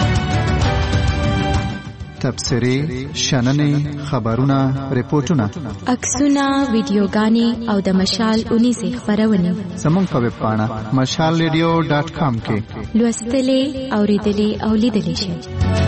تبصرې شننې خبرونه ریپورتونه عکسونه ویډیوګانې او د مشال اونیزې خبرونه زموږ په ویب پاڼه مشال ریډیو ډاټ کام کې لوستلې اوریدلې او لیدلې شئ.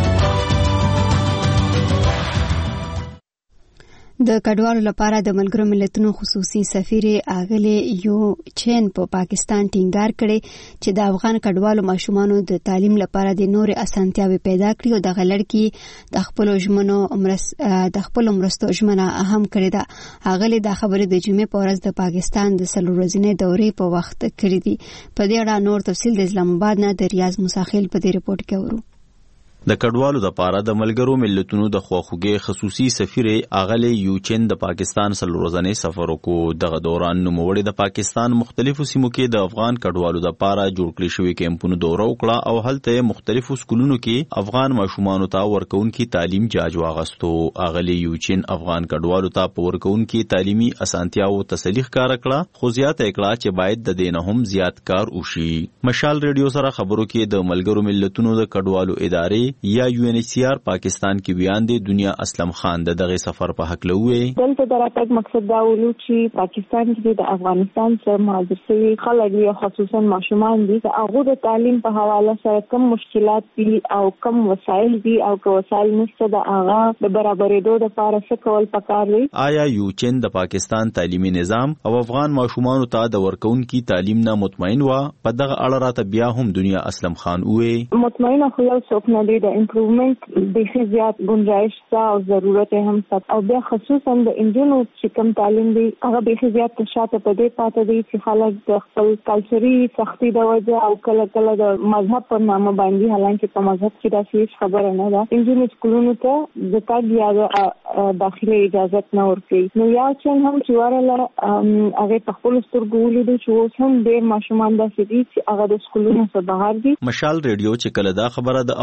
د کډوالو لپاره د ملګرو ملتونو خصوصي سفیر اغلی یو چین په پا پاکستان ټینګار کړي چې د افغان کډوالو ماشومانو د تعلیم لپاره د نور اسانتیاوي پیدا کړي او د غلړکی د خپل ژمنو امرس د خپل مرستو ژمنه اهم کړي ده. اغلی د خبرې د جمعې په ورځ د پاکستان د څلور ورځې دورې په وخت کړې دي. په دې اړه نور تفصیل د اسلام آباد نه د ریاض مساخیل په دې رپورت کې ورو. د کډوالو د پاره د ملګرو ملتونو د خواخوږي خصوصي سفیر اغلی یوچن د پاکستان سلورزنې سفر وکړو. دغه دوران نوموړي د پاکستان مختلفو سیمو کې د افغان کډوالو د پاره جوړ کړی شوی کیمپونو دوره وکړه او هلته مختلفو سکولونو کې افغان ماشومانو ته ورکوونکي تعلیم جاج واغستو. اغلی یوچن افغان کډوالو ته په ورکوونکي تعلیمي اسانتیاو تسلیح کار کړه خو زیات کړه چې باید د دینه هم زیات کار وشي. مشال ریډیو سره خبرو کې د ملګرو ملتونو د کډوالو ادارې یا یو ان ایچ سی آر پاکستان کې بیان دی دنیا اسلم خان د دغه سفر په حق لوي. دلته دراتګ مقصد دا ولو چې پاکستان کې د افغانستان سره مهاجر شوي خلک یا خصوصا ماشومان دي هغه د تعلیم په حواله سره کم مشکلات دي او کم وسایل دي او که وسایل نشته د هغه د برابرېدو لپاره څه کول پکار دي. آیا یو چین د پاکستان تعلیمي نظام او افغان ماشومانو ته د ورکوونکي تعلیم نه مطمئن و؟ په دغه اړه راته بیا هم دنیا اسلم خان وې مطمئن خو یو څوک نه دی د امپروومنت د زیات گنجائش شته او ضرورت هم شته او بیا خصوصا د انجونو چې کم تعلیم دی هغه به زیات شاته په دې پاتې دي چې خلک د خپل کلچري سختي د وجه او کله کله د مذهب په نامه باندې حالانکه په مذهب کې دا هیڅ خبره نه ده انجونو سکولونو ته د تاګ یا داخلي اجازه نه ورکوي. نو یا چې هم چې ورله هغه په خپل سترګو ولیدو چې اوس هم ډېر ماشومان داسې دي چې هغه د سکولونو څخه بهر دي. مشال ریډیو چې کله دا خبره د افغان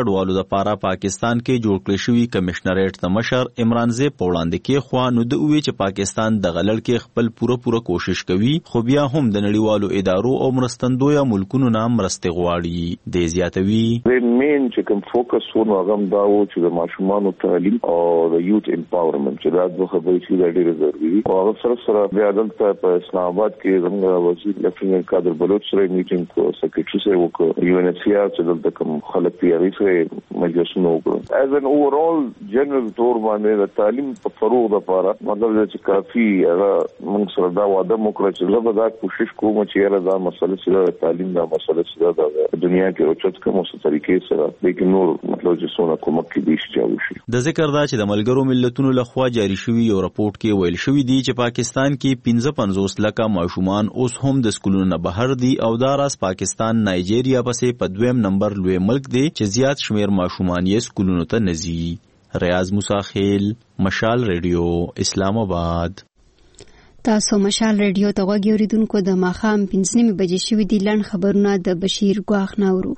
کډوالو لپاره پاکستان کې جوړ کړی شوی کمشنریټ د مشر عمران زیب په وړاندې کې خو نو د وی چې پاکستان د غلړ کې خپل پوره پوره کوشش کوي خو بیا هم د نړیوالو ادارو او مرستندوی ملکونو نام مرسته غواړي. د زیاتوي د مین چې کوم فوکس ونه غم دا و چې د ماشومان تعلیم او د یوت امپاورمنت چې دا د خبرې چې د ډېر ضروري او هغه سره سره بیا دلته په اسلام آباد کې زموږ وزیر لیفټیننټ قادر بلوچ سره میټینګ کو سکرټری سره وکړ یو ان ایچ سی آر چې دلته کوم خلک پیاري سره مجلسونه وکړ ایز ان اوورال جنرال تور باندې د تعلیم په فروغ لپاره مطلب چې کافي هغه موږ سره دا وعده وکړه چې زه به دا کوشش کوم چې دا مسله چې تعلیم دا مسله چې د دنیا کې اوچت کوم څه طریقې سره لیکن نور مطلب چې څونه کومک کې دي چې شي. د ذکر دا چې د ملګرو ملتونو لخوا جاری شوی یو راپورټ کې ویل شوی دی چې پاکستان کې پنځه پنځوس لکه ماشومان اوس هم د سکولونو نه بهر دي او دا راس پاکستان نایجیریا پسې په دویم نمبر لوی ملک دی چې زیات شمیر ماشومان یې سکولونو ته نزي. ریاض موسی خیل، مشال ریډیو، اسلام آباد. تاسو مشال ریډیو ته غوږی اوریدونکو د ماښام پنځه نیمې بجې شوې دي. لنډ خبرونه د بشیر ګواخ ناورو.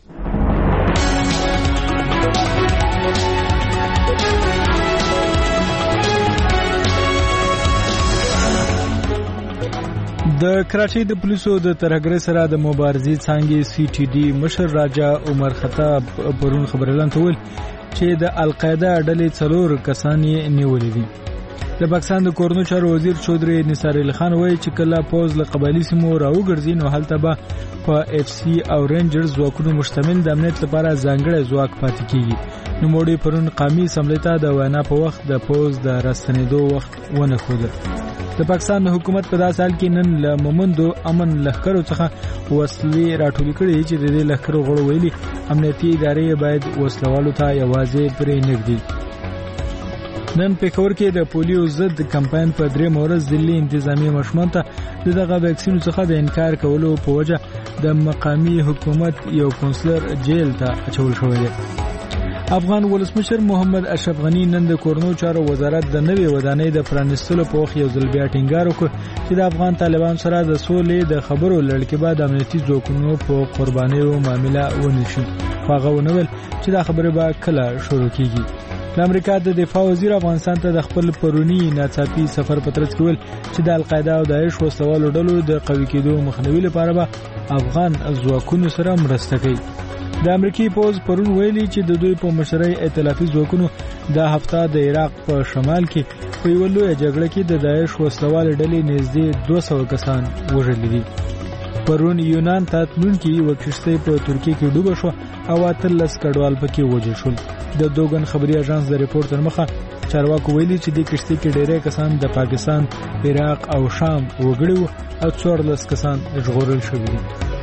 د کراچۍ د پولیسو د ترهګرۍ سره د مبارزې څانګې سی ټي ډي مشر راجا عمر خطاب پرون خبرلاند ته ویل چې د القاعده ډلې څلور کسان یې نیولې دي. د پاکستان د کورنو چارو وزیر چودري نثار علي خان وایي چې کله پوز له قبایلي سیمو راوګرځي نو هلته به په اف سی او رینجرز ځواکونو مشتمل د امنیت لپاره ځانګړی ځواک پاتې کیږي. نو موړي پرون قومي اسمبلی ته د وینا په وخت د پوز د راستنېدو وخت ونه ښوده. د پاکستان د حکومت په داسې حال کې نن له مومندو امن لښکرو څخه وسلې راټولې کړې چې د دې لښکرو غړو ویلي امنیتي ادارې باید وسلوالو ته یوازې پرې نږدي. نن پېښور کې د پولیو ضد کمپاین په درې ورځ ځلې انتظامی ماشومان ته دغه ویکسین څخه د انکار کولو په وجه د مقامی حکومت یو کونسلر جیل ته اچول شوی دی. افغان ولسمشر محمد اشرف غنی نن د کورنو چارو وزارت د نوې ودانۍ د پرانیستلو په وخت یو ځل بیا ټینګار وکړ چې د افغان طالبان سره د سولې د خبرو لړ کې بعد امنیتي ځواکونو په قربانیو معامله ونشي. هغه ونویل چې دا خبره به کله شروع کیږي. د امریکا د دفاع وزیر افغانستان ته د خپل پرونی ناڅاپي سفر په ترڅ کې ویل چې د القاعده او داعش وسلوالو ډلو د قوي کېدو مخنیوي لپاره به افغان ځواکونو سره مرسته کوي. د امریکای پوز پرون ویلي چې د دوی په مشرۍ ائتلافي ځواکونو د هفته د عراق په شمال کې په یو لوی جګړه کې د داعش وسلوال ډلې نږدې دوه سوه کسان وژلي دي. پرون یونان ته تلونکي یوه کښتۍ په ترکیه کې ډوبه شوه او اتلس کډوال پکې وژل شول. د دوګن خبري اژانس د ریپورت تر مخه چارواکو ویلي چې د کښتۍ کې ډېری کسان د پاکستان، عراق او شام وګړي وو او څوارلس کسان ژغورل شوي دي.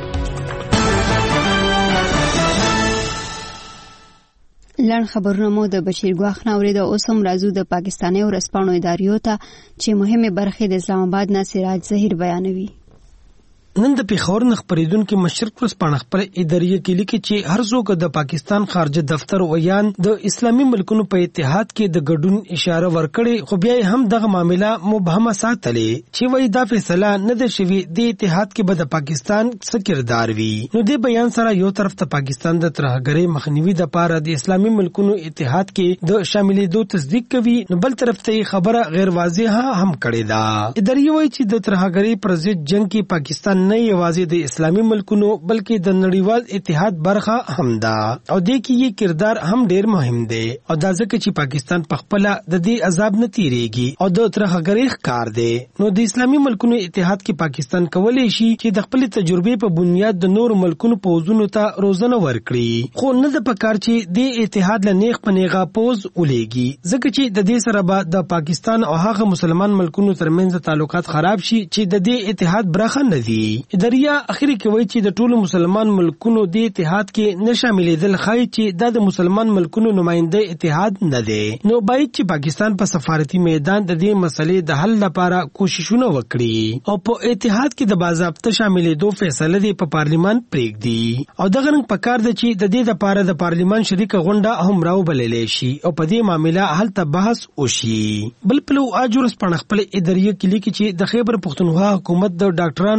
لړ خبرونه مو د بشیر ګواخ ناورید. اوس هم راځو د پاکستاني ورځپاڼو اداریو ته چې مهمه برخه د اسلام آباد نه سراج ظهیر بیانوي. نن د پیښور نه خبرېدونکو مشرق ورځپاڼه خپل اداریه کې لیکي چې هر څوک د پاکستان خارجه دفتر ویان د اسلامي ملکونو په اتحاد کې د ګډون اشاره ورکړي، خو بیا هم دغه معاملې مبهمه ساتلې چې وایي دا فیصله نه ده شوې د اتحاد کې به د پاکستان څه کردار وي. نو د بیان سره یو طرف ته پاکستان د ترهګرۍ مخنیوي د پاره د اسلامي ملکونو اتحاد کې د شاملېدو تصدیق کوي، نو بل طرف ته خبره غیر واضحه هم کړې ده. اداریه وایي چې د ترهګرۍ پر ضد جنگ کې پاکستان نه یوازې د اسلامي ملکونو بلکې د نړیوال اتحاد برخه هم ده او د کې یې کردار هم ډیر مهم دی او دا ځکه چې پاکستان په خپل د دې عذاب نه تیریږي او د ترهګرۍ ښکار دی. نو د اسلامي ملکونو اتحاد کې پاکستان کولی شي چې د خپل تجربې په بنیاد د نور ملکونو پوزونو ته روزنه ورکړي، خو نه د پکار چې د اتحاد لنیغ پنیغه پوز ولېږي، ځکه چې د دې سره به د پاکستان او هغه مسلمان ملکونو ترمنځ تعلقات خراب شي چې د دې اتحاد برخه نه دي. اداریه اخیری کې وایي چې د ټولو مسلمان ملکونو د اتحاد کې نه شاملېدل ښایي چې دا د مسلمان ملکونو نماینده اتحاد نه دی. نو باید چې پاکستان په سفارتي میدان د دې مسلې د حل لپاره کوششونه وکړي او په اتحاد کې د باضابطه شاملېدو فیصله دی په پارلیمان پرېږدي او دغه رنګ پکار ده چې د دې لپاره د پارلیمان شریکه غونډه هم راوبللې شي او په دې معاملې هلته بحث وشي. بل پلو اجورس پڼ خپل اداریه کې لیکي چې د خیبر پښتونخوا حکومت د ډاکټرانو اثر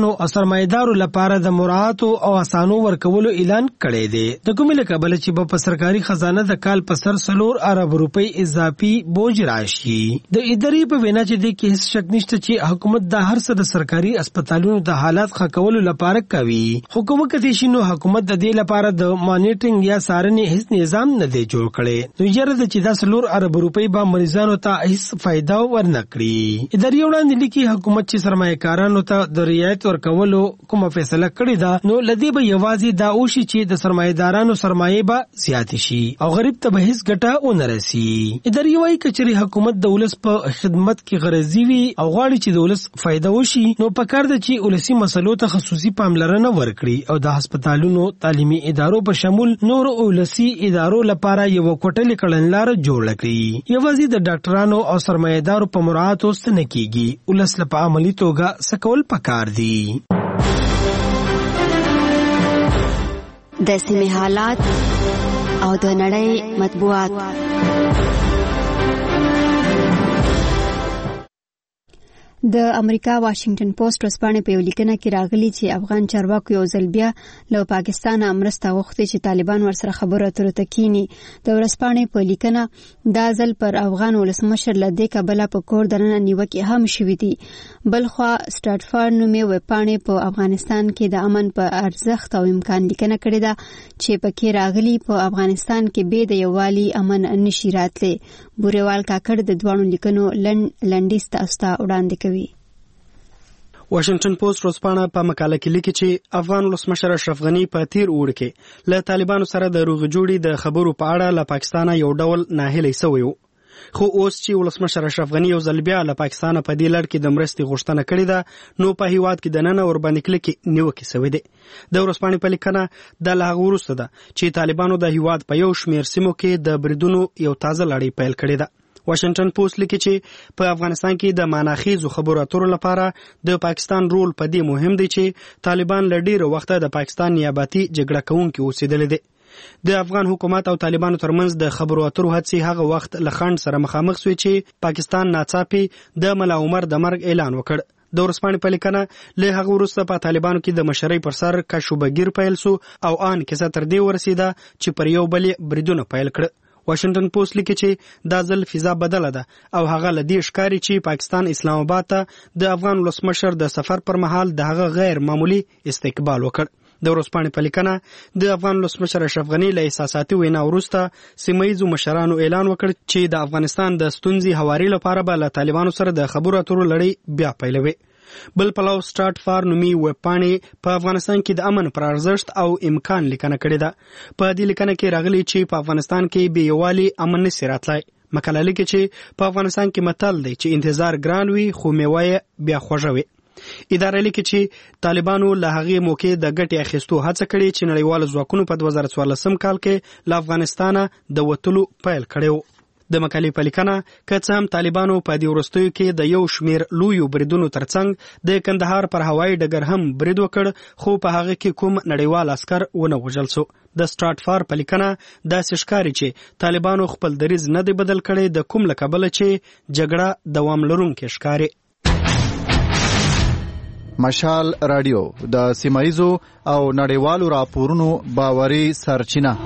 سرمایدارو لپاره د مراعات او اسانو ورکولو اعلان کړی دی. د کومې له کبله چې په سرکاري خزانه د کال په سر سلور ارب روپۍ اضافي بوج راشي. د ادارې په وینا چې د کې هیڅ شک نشته چې حکومت د هر څه د سرکاري هسپتالونو د حالات ښه کولو لپاره کوي. خو کومه کتې شي نو حکومت د دې لپاره د مانیټرینګ یا څارنې هیڅ نظام نه دی جوړ کړی. نو یره د چې دا سلور ارب روپۍ به مریضانو ته هیڅ فائدہ ورنکړي. ادارې وړاندې لیکي حکومت چې سرمایه‌کارانو ته د رعایت ورکولو کومه فیصله کړې ده نو لدی به یوازې دا اوشي چې د سرمایه‌دارانو سرمایه به زیات شي او غریب ته به هیڅ ګټه ونه رسي. ادارې وايي کچري حکومت د ولس په خدمت کې غرضی وي او غواړي چې د ولس فائدہ وشي نو پکار ده چې ولسی مسلو ته خصوصي پاملرنه ورکړي او د هسپتالونو تعلیمي ادارو په شمول نور ولسی ادارو لپاره یو کوټلې کړنلار جوړ کړي. یوازې د ډاکټرانو او سرمایه‌دارو په مراعات اوس نه کیږي. ولس په عملی توګه سکول پکار دي. د سیمې حالات او د نړۍ مطبوعات. د امریکا واشنگټن پوسټ ورځپاڼې په یو لیکنه کې راغلي چې افغان چارواکو یو ځل بیا له پاکستان مرسته غوښتې چې طالبان ورسره خبرو اترو ته کینی. د ورځپاڼې په لیکنه دا ځل پر افغان ولسمشر له دې کبله په کور دننه نیوکې هم شوې دي. بلخوا سټارټفار نومې ویبپاڼې په افغانستان کې د امن په ارزښت او امکان لیکنه کړې ده چې پکې راغلي په افغانستان کې به د یووالي امن نشي راتلی. بوریوال کاکړ د دوانو لیکنو لنډیز تاسو ته وړاندې کوي. واشنگټن پوسټ ورځپاڼه په مقاله کې لیکي چې افغان ولسمشر اشرف غنی په تیر اوړي کې له طالبانو سره د روغ جوړي د خبرو په اړه له پاکستانه یو ډول ناهیلی شوی و. خو اوس چې ولسمشر اشرف غنی یو ځل بیا له پاکستانه په دې لړ کې د مرستې غوښتنه کړې ده نو په هیواد کې د نن ور باندې کلکې نیوکې شوې ده. د ورځپاڼې په لیکنه د لا وروسته ده چې طالبانو د هیواد په یو شمېر سیمو کې د بریدونو یو تازه لړۍ پیل کړې ده. واشنگټن پوسټ لیکي چې په افغانستان کې د ماناخیزو خبرو اترو لپاره د پاکستان رول په دې مهم دی چې طالبان له ډیره وخته د پاکستان نیابتي جګړه کوونکي اوسېدل دي. د افغان حکومت او طالبانو ترمنځ د خبرو اترو هڅې هغه وخت له خنډ سره مخامخ شوې چې پاکستان ناڅاپي د ملا عمر د مرګ اعلان وکړ. د ورځپاڼې په لیکنه له هغه وروسته په طالبانو کې د مشرۍ پر سر کشوبګیر پیل سو او ان کیسه تر دې ورسیده چې پر یو بل بریدونه پیل کړ. واشنگټن پوسټ لیکي چې دا ځل فضا بدله ده او هغه لدی ښکاری چې پاکستان اسلام آباد ته د افغان ولسمشر د سفر پر مهال د هغه غیر معمولی استقبال وکړ. د ورځپاڼې په لیکنه د افغان ولسمشر اشرف غنی له احساساتي وینا وروسته سیمه‌ییزو مشرانو اعلان وکړ چې د افغانستان د ستونزې هواري لپاره به له طالبانو سره د خبرو اترو لړۍ بیا پیلوي. بل پلاو سٹارټ فار نومي ویبپاڼې په افغانستان کې د امن پر ارزښت او امکان لیکنه کړې ده. په دې لیکنه کې راغلي چې په افغانستان کې بې یووالي امن نشي راتلی. مقاله لیکي چې په افغانستان کې متل دی چې انتظار ګران وي خو میوه یې بیا خوږه وي. اداره لیکي چې طالبانو له هغې موقع د ګټې اخیستو هڅه کړې چې نړیوالو ځواکونو په دوه زره څوارلسم کال کې له افغانستانه د وتلو پیل کړی و. د مقالې په لیکنه که څه هم طالبانو په دې وروستیو کې د یو شمېر لویو بریدونو ترڅنګ د کندهار پر هوایي ډګر هم برید وکړ خو په هغه کې کوم نړیوال عسکر ونه وژل شو. د سټارټ فار په لیکنه داسې ښکاري چې طالبانو خپل دریځ نه دی بدل کړی د کوم له کبله چې جګړه دوام لرونکې ښکاري. مشال رادیو د سیمایزو او نړیوالو راپورونو باوري سرچینه.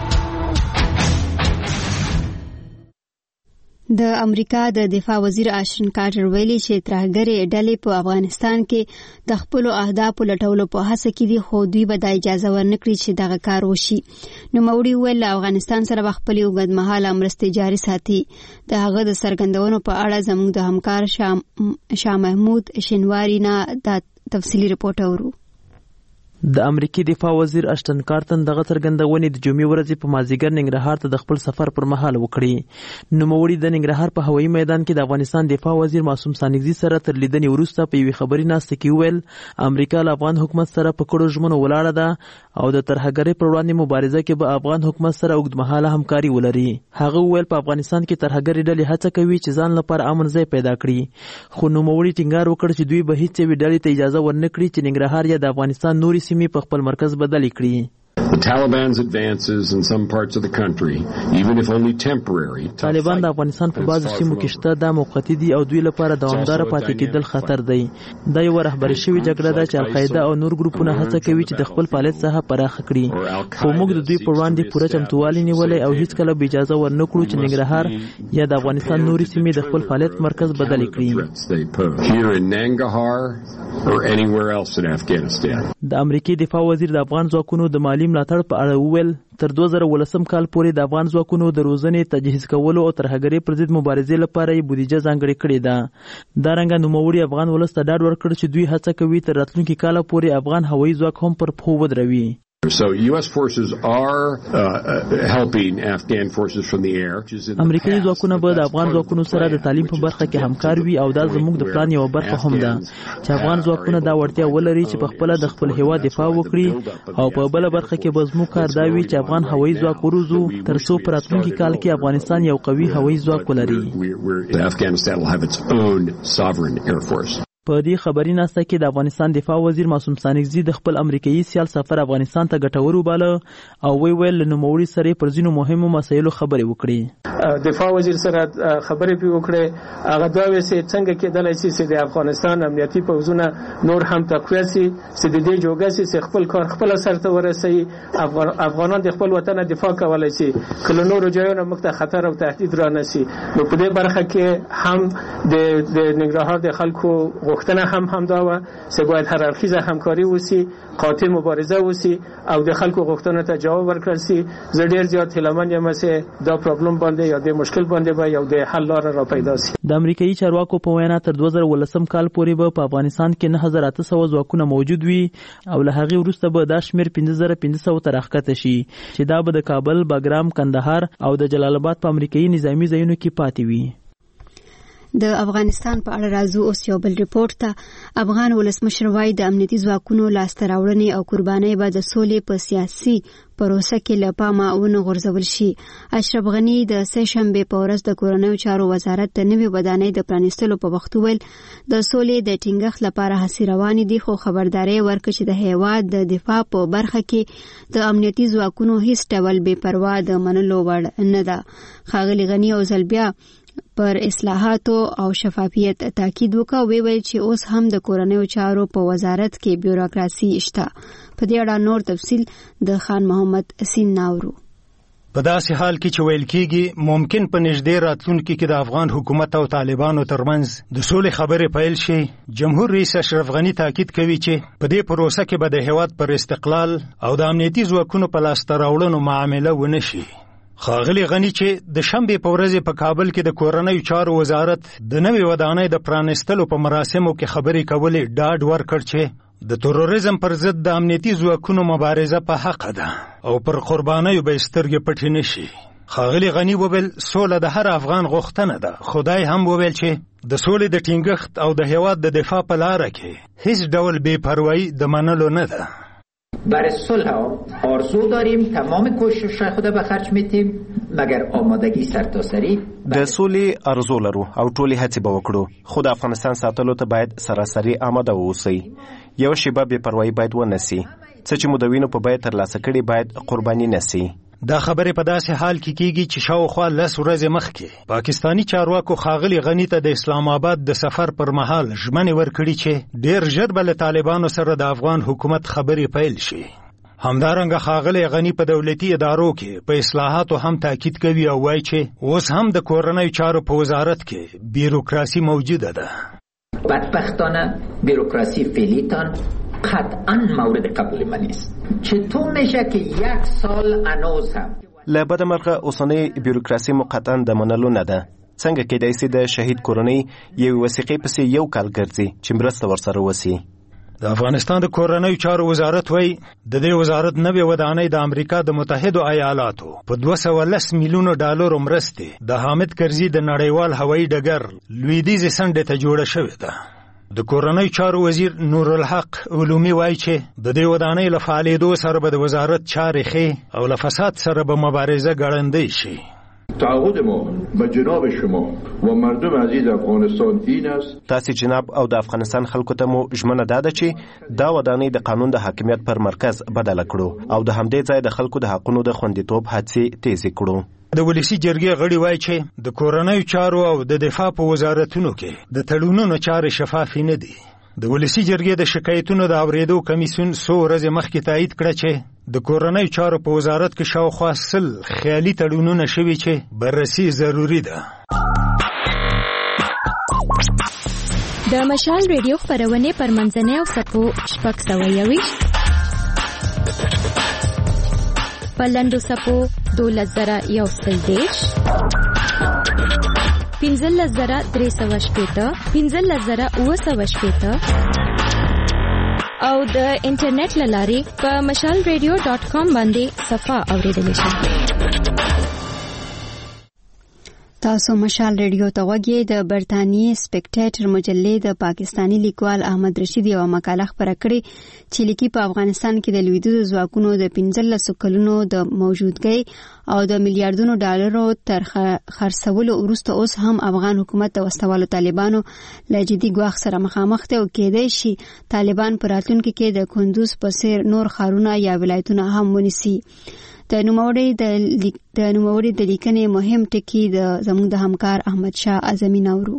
د امریکا د دفاع وزیر آشن کارټر ویلي چې ترهګرې ډلې په افغانستان کې د خپلو اهدافو لټولو په هڅه کې دي خو دوی به دا اجازه ورنکړي چې دغه کار وشي. نوموړي وویل له افغانستان سره به خپلې اوږدمهاله مرستې جاري ساتي. د هغه د څرګندونو په اړه زموږ د همکار شاه, شاه محمود شینواري نه دا تفصیلي رپورټ اورو. د امریکای دفاع وزیر اشتن کارتن دغه څرګندونې د جمعې ورځې په مازیګر ننګرهار ته د خپل سفر پر مهال وکړي. نوموړي د ننګرهار په هوایي میدان کې د افغانستان دفاع وزیر معصوم سانګزي سره تر لیدنې وروسته په یوې خبري ناسته کې وویل امریکا له افغان حکومت سره په کړو ژمنو ولاړه ده او د ترهګرۍ پر وړاندې مبارزه کې به افغان حکومت سره اوږدمهاله همکاري ولري. هغه وویل په افغانستان کې ترهګرې ډلې هڅه کوي چې ځان لپاره امن ځای پیدا کړي خو نوموړي ټینګار وکړ چې دوی به هیڅ یوې ډلې ته اجازه ورنکړي چې ننګرهار یا د افغانستان نورې سیمې په خپل مرکز بدل کړي. Taliban's advances in some parts of the country, even if only temporary. طالبان د افغانستان په بعضو سیمو کې شته دا موقتی دي او دوی لپاره دوامدار پاتې کېدل خطر دی. دا یو رهبري شوی جګړه ده چې القاعده او نور ګروپونه هڅه کوي چې د خپل فعالیت ساحه پراخه کړي. خو موږ د دوی په وړاندې پوره چمتووالی نیولې او هیڅ کله به اجازه ورنکړو چې ننګرهار یا د افغانستان نورې سیمې د خپل فعالیت مرکز بدل کړي. د امریکای دفاع وزیر د افغان ځواکونو د مالی ملاتړ په اړه وویل تر دوه زره ولسم کال پورې د افغان ځواکونو د روزنې تجهیز کولو او ترهګرۍ پر ضد مبارزې لپاره یې بودیجه ځانګړې کړې ده. دا رنګه نوموړي افغان ولس ته ډاډ ورکړ چې دوی هڅه کوي تر راتلونکي کال پورې افغان هوایي ځواک هم پر پښو ودروي. So U S forces are uh, helping Afghan forces from the air. امریکایي ځواکونه به د افغان ځواکونو سره د تعلیم په برخه کې همکار وي او دا زموږ د پلان یو برخه هم ده چې افغان ځواکونه دا وړتیا ولري چې په خپل د خپل هیواد دفاع وکړي او په بل برخه کې به زموږ کار دا وي چې افغان هوایي ځواک وروزو تر څو په راتلونکي کال کې افغانستان یو قوي هوایي ځواک ولري. Afghanistan will have its own sovereign air force. په دې خبري ناسته کې د افغانستان دفاع وزیر معصوم سانګزي د خپل امریکایي سیال سفر افغانستان ته ګټور وباله او وی ویل نوموړي سره پر ځینو مهمو مسایلو خبرې وکړي. دفاع وزیر سره خبرې پی وکړي هغه دا وسه څنګه کېدلای شي چې د افغانستان امنیتي پوځونه نور هم تقویه شي چې د دې جوګه شي خپل کار خپل سرته ورسي افغانان د خپل وطن دفاع کولای شي کله نور ځایونه مخته خطر او تهدید را نشي. نو په دې برخه کې هم د د ننګرهار د خلکو غوښتنه هم همدا و چې باید هر اړخیزه همکاري وسی قاطع مبارزه وسی او د خلکو غوښتنو ته جواب ورکړل شي. زه ډیر زیات هیلمن یم چې دا پرابلم باندې یا د مشکل باندې به یو د حل لار را پیدا شي. د امریکایي چارواکو په وینا تر دوه زره ولسم کال پورې به په افغانستان کې نه هزار اته سوه ځواکونه موجود وي او له هغې وروسته به دا شمېر پنځه زره پنځه سوه ته راښکته شي چې دا به د کابل، باګرام، کندهار او د جلال آباد په امریکایي نظامي ځایونو کې پاتې وي. د افغانستان په اړه راځو اوس یو بل ریپورت ته. افغان ولسمشر وایي د امنیتي ځواکونو لاسته راوړنې او قربانۍ به د سولې په سیاسي پروسه کې له پامه ونه غورځول شي. اشرف غني د سه شنبې په ورځ د کورنیو چارو وزارت د نوې ودانۍ د پرانیستلو په وخت ویل د سولې د ټینګښت لپاره هڅې روانې دي خو خبرداری ورکړ چې د هیواد د دفاع په برخه کې د امنیتي ځواکونو هیڅ ډول بې پروا د منلو وړ نه ده. ښاغلي غني او ځلبیا پر اصلاحاتو او شفافیت تاکید وکړ. وی ویل چې اوس هم د کورنیو چارو په وزارت کې بیوروکراسي شته. په دې اړه نور تفصیل د خان محمد سین ناورو. په داسې حال کې چې ویل کېږي ممکن په نږدې راتلونکي کې د افغان حکومت او طالبانو ترمنځ د سولې خبرې پیل شي، جمهور رئیس اشرف غني تاکید کوي چې په دې پروسه کې به د هیواد پر استقلال او د امنیتي ځواکونو په لاسته راوړنو معامله ونه شي. ښاغلي غني چې د شنبې په ورځ په کابل کې د کورنیو چارو وزارت د نوې ودانۍ د پرانیستلو په مراسمو کې خبرې کولې ډاډ ورکړ چې د تروریزم پر ضد د امنیتي ځواکونو مبارزه په حق ده او پر قربانیو به سترګې پټې نشي. ښاغلي غني وویل سوله د هر افغان غوښتنه ده. خدای هم وویل چې د سولې د ټینګښت او د هیواد د دفاع په لاره کې هیڅ ډول بې پروایی د منلو نه ده. برای صلح آرزو داریم، تمام کوشش خود به خرج میدیم مگر آمادگی سرتاسری. د سولې ارزو لرو او ټولې هڅې به وکړو خو د افغانستان ساتلو ته باید سراسري آماده واوسئ. یو شیبه بې پروایی باید ونسي. څه چې مو د وینو په بیه ترلاسه کړي باید قرباني نسي. دا خبرې په داسې حال کې کیږي چې شاوخوا لس ورځې مخکې پاکستانی چارواکو ښاغلي غني ته د اسلام آباد د سفر پر مهال ژمنې ورکړي چې ډېر ژر به له طالبانو سره د افغان حکومت خبرې پیل شي. همدارنګه ښاغلي غني په دولتي ادارو کې په اصلاحاتو هم تاکید کوي او وایي چې اوس هم د کورنیو چارو په وزارت کې بیروکراسي موجوده ده. بدبختانه بیروکراسی فعلیتان قطعا مورد قبول من است. چطور میشه که یک سال هنوز هم له بده مرغه اوسنۍ بیروکراسي مو قطعا د منلو نه ده. څنګه کېدای شي د شهید کورنۍ یو وثیقې پسې یو کال ګرځي چې مرسته ورسره وسی. د افغانستان د کورنیو چارو وزارت وایي د دې وزارت نوې ودانۍ د امریکا د متحدو ایالاتو په دوه سوه لس میلیونو ډالرو مرستې د حامد کرزي د نړیوال هوایي ډګر لویدیځې څنډې ته جوړه شوې ده. د کورنیو چارو وزیر نورالحق علومي وایي چې د دې ودانۍ له فعالېدو سره به د وزارت چارې ښې او له فساد سره به مبارزه ګړندۍ شي. تعهد ما به جناب شما و مردم عزیز افغانستان این است. تاسو جناب او د افغانستان خلکو ته مو ژمنه داده چې دا ودانۍ د قانون د حاکمیت پر مرکز بدل کړو او د همدې ځای د خلکو د حقونو د خوندیتوب هڅې تیزې کړو. د ولسی جرګې غړي وایي چې د کورنیو چارو او د دفاع په وزارتونو کې د تړونونو چارې شفافې نه دي. د ولسی جرګې د شکایتونو د اوریدو کمیسیون څو ورځې مخکې تایید کړه چې د کورنیو چارو په وزارت کې شاوخوا سل خیالي تړونونه شوي چې بررسي ضروري ده. د مشال ریډیو خپرونې پر منځنۍ او سپو شپږ سوه یویشت په لنډو سپو دولس زره یو سل دېرش پنځلس زره درې سوه شپېته پنځلس زره اووه سوه شپېته او د انټرنیټ له لارې په مشال ریډیو ډاټ کام باندې صفحه اوریدلی شئ. تاسو مشال ریډیو ته غوږی. د برتانیې سپیکټیټر مجلې د پاکستانی لیکوال احمد رشید یو مقاله خپره کړې چې لیکي په افغانستان کې د لویدیځو ځواکونو د پنځلسو کلونو د موجودګۍ او د میلیارډونو ډالرو تر خرڅولو وروسته اوس هم افغان حکومت د وسوالو طالبانو له جدي ګواښ سره مخامخ دی او کېدای شي طالبان په راتلونکي کې د کندوز په څیر نور ښارونه یا ولایتونه هم ونیسي. د نوموړي د نوموړي د لیکنې مهم ټکی د زموږ د همکار احمد شاه اعظمي نورو.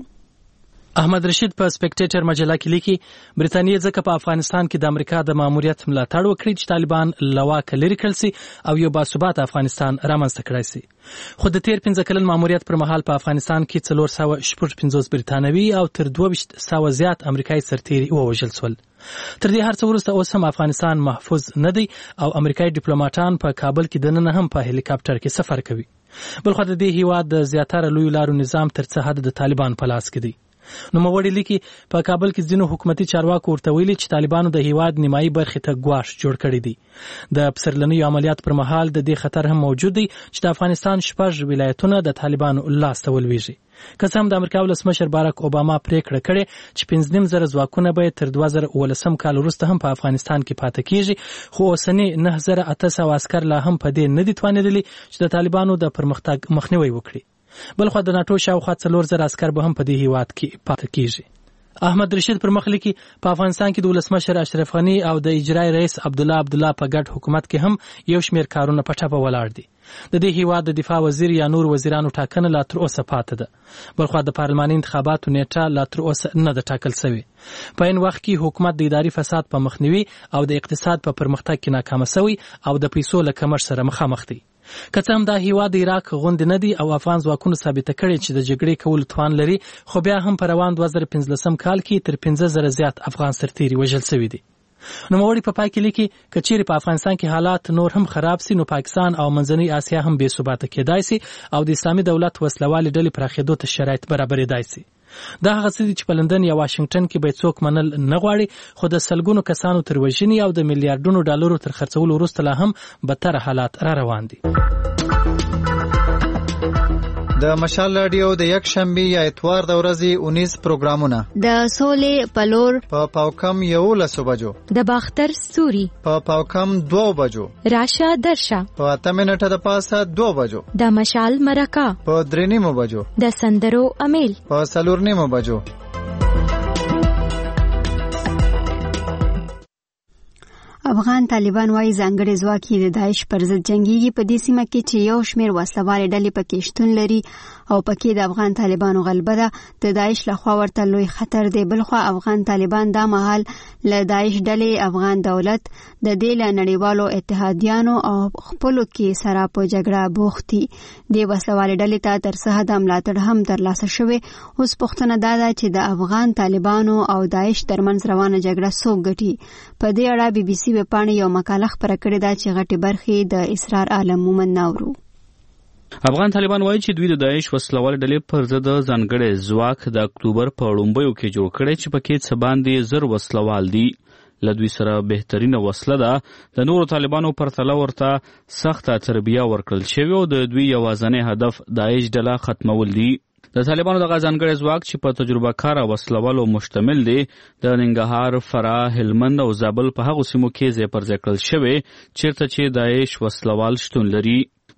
احمد رشید په سپیکټیټر مجله کې لیکي برتانیې ځکه په افغانستان کې د امریکا د ماموریت ملاتړ وکړي چې طالبان له واکه لرې کړل سي او یو باثباته افغانستان رامنځته کړی سي. خو د تیر پنځه کلن ماموریت پر مهال په افغانستان کې څلور سوه شپږ پنځوس برتانوي او تر دوه ویشت سوه زیات امریکایي سرتیري ووژل سول. تر دې هر څه وروسته اوس هم افغانستان محفوظ نه دی او امریکایي ډیپلوماټان په کابل کې دننه هم په هلیکاپټر کې سفر کوي. بلخو د دې هیواد د زیاتره لوی لارو نظام تر څه حد د طالبان په لاس کې دی. نوموړي لیکي په کابل کې ځینو حکومتي چارواکو ورته ویلي چې طالبانو د هیواد نیمایي برخې ته ګواښ جوړ کړی دی. د پسرلنیو عملیات پر مهال د دې خطر هم موجود دی چې د افغانستان شپږ ولایتونه د طالبانو لاس ته ولویږي. که څه هم د امریکا ولسمشر باراک اوباما پریکړه کړې چې پنځه نیم زره ځواکونه به تر دوه زره اوولسم کال وروسته هم په افغانستان کې پاتې کیږي، خو اوسنی نه زره اته سوه عسکر لا هم په دې نه دي توانېدلي چې د طالبانو د پرمختګ مخنیوی وکړي. بلخو د ناټو شاوخوا څلور زره عسکر به هم په دې هیواد کې پاتې کیږي. احمد رشید پر مخ لیکي په افغانستان کې د ولسمشر اشرف غنی او د اجرای رئیس عبدالله عبدالله په ګډ حکومت کې هم یو شمیر کارونه په ټپه ولاړ دي. د دې هیواد د دفاع وزیر یا نور وزیرانو ټاکنه لا تر اوسه پاتې ده. بلخو د پارلماني انتخاباتو نیټه لا تر اوسه نه ده ټاکل شوې. په این وخت کې حکومت د اداري فساد په مخنیوي او د اقتصاد په پرمختګ کې ناکامه شوی او د پیسو له کمښت سره مخامخ دی. که څه هم دا هیواد د عراق غوندې نه دی او افغان ځواکونو ثابته کړې چې د جګړې کولو توان لري، خو بیا هم په روان دوه زره پنځلسم کال کې تر پنځه زره زیات افغان سرتیري وژل شوي دي. نوموړي په پای کې لیکي که چیرې په افغانستان کې حالات نور هم خراب سي نو پاکستان او منځنۍ اسیا هم بې ثباته کېدای سي او د اسلامي دولت وسلوالې ډلې پراخېدو ته شرایط برابرېدای سي. دا هغه څه دي چې په لندن یا واشنگټن کې به څوک منل نه غواړي، خو د سلګونو کسانو تر وژنې او د میلیارډونو ډالرو تر خرڅولو وروسته لا هم بدتر حالات را روان دي. د مشال رادیو د یک شنبه یا اتوار د ورځې اونیز پروګرامونه: د سولې پلور په پاوکم یولس بجو، د باختر ستوري په پاوکم دو بجو، راشه درشه په اته منټه د پاسه دو بجو، د مشال مرکه په درې نیمو بجو، د سندرو امیل په څلور نیمو بجو. افغان طالبان وايي ځانګړي ځواک یې د داعش پر ضد جنګيږي په دې سیمه کې چې یو شمېر وسلوالې ډلې پکې شتون لري او پکې د افغان طالبانو غلبه ده. د داعش لخوا ورته لوی خطر دی. بلخوا افغان طالبان دا مهال له داعش ډلې افغان دولت د دې له نړیوالو اتحادیانو او خپلو کې سره په جګړه بوخت دي. د وسلوالې ډلې ته تر څه حده ملاتړ هم ترلاسه شوی. اوس پوښتنه دا ده چې د افغان طالبانو او داعش ترمنځ روانه جګړه څوک ګټي. په دې اړه بي بي سي ویبپاڼې یو مقاله خپره کړې ده چې غټې برخې د اسرار عالم مومن نورو. افغان طالبان وایي چې دوی د داعش وسلوال ډلې پر ضد ځانګړی ځواک د اکتوبر په وړومبیو کې جوړ کړی چې پکې څه باندې زر وسلوال دي. له دوی سره بهترینه وسله ده. د نورو طالبانو پرتله ورته سخته تربیه ورکړل شوې او د دوی یوازینی هدف داعش ډله ختمول دي. د طالبانو دغه ځانګړی ځواک چې په تجربه کاره وسلوالو مشتمل دی د ننګرهار، فراه، هلمند او زابل په هغو سیمو کې ځای پر ځای کړل شوی چیرته چې داعش وسلوال شتون لري.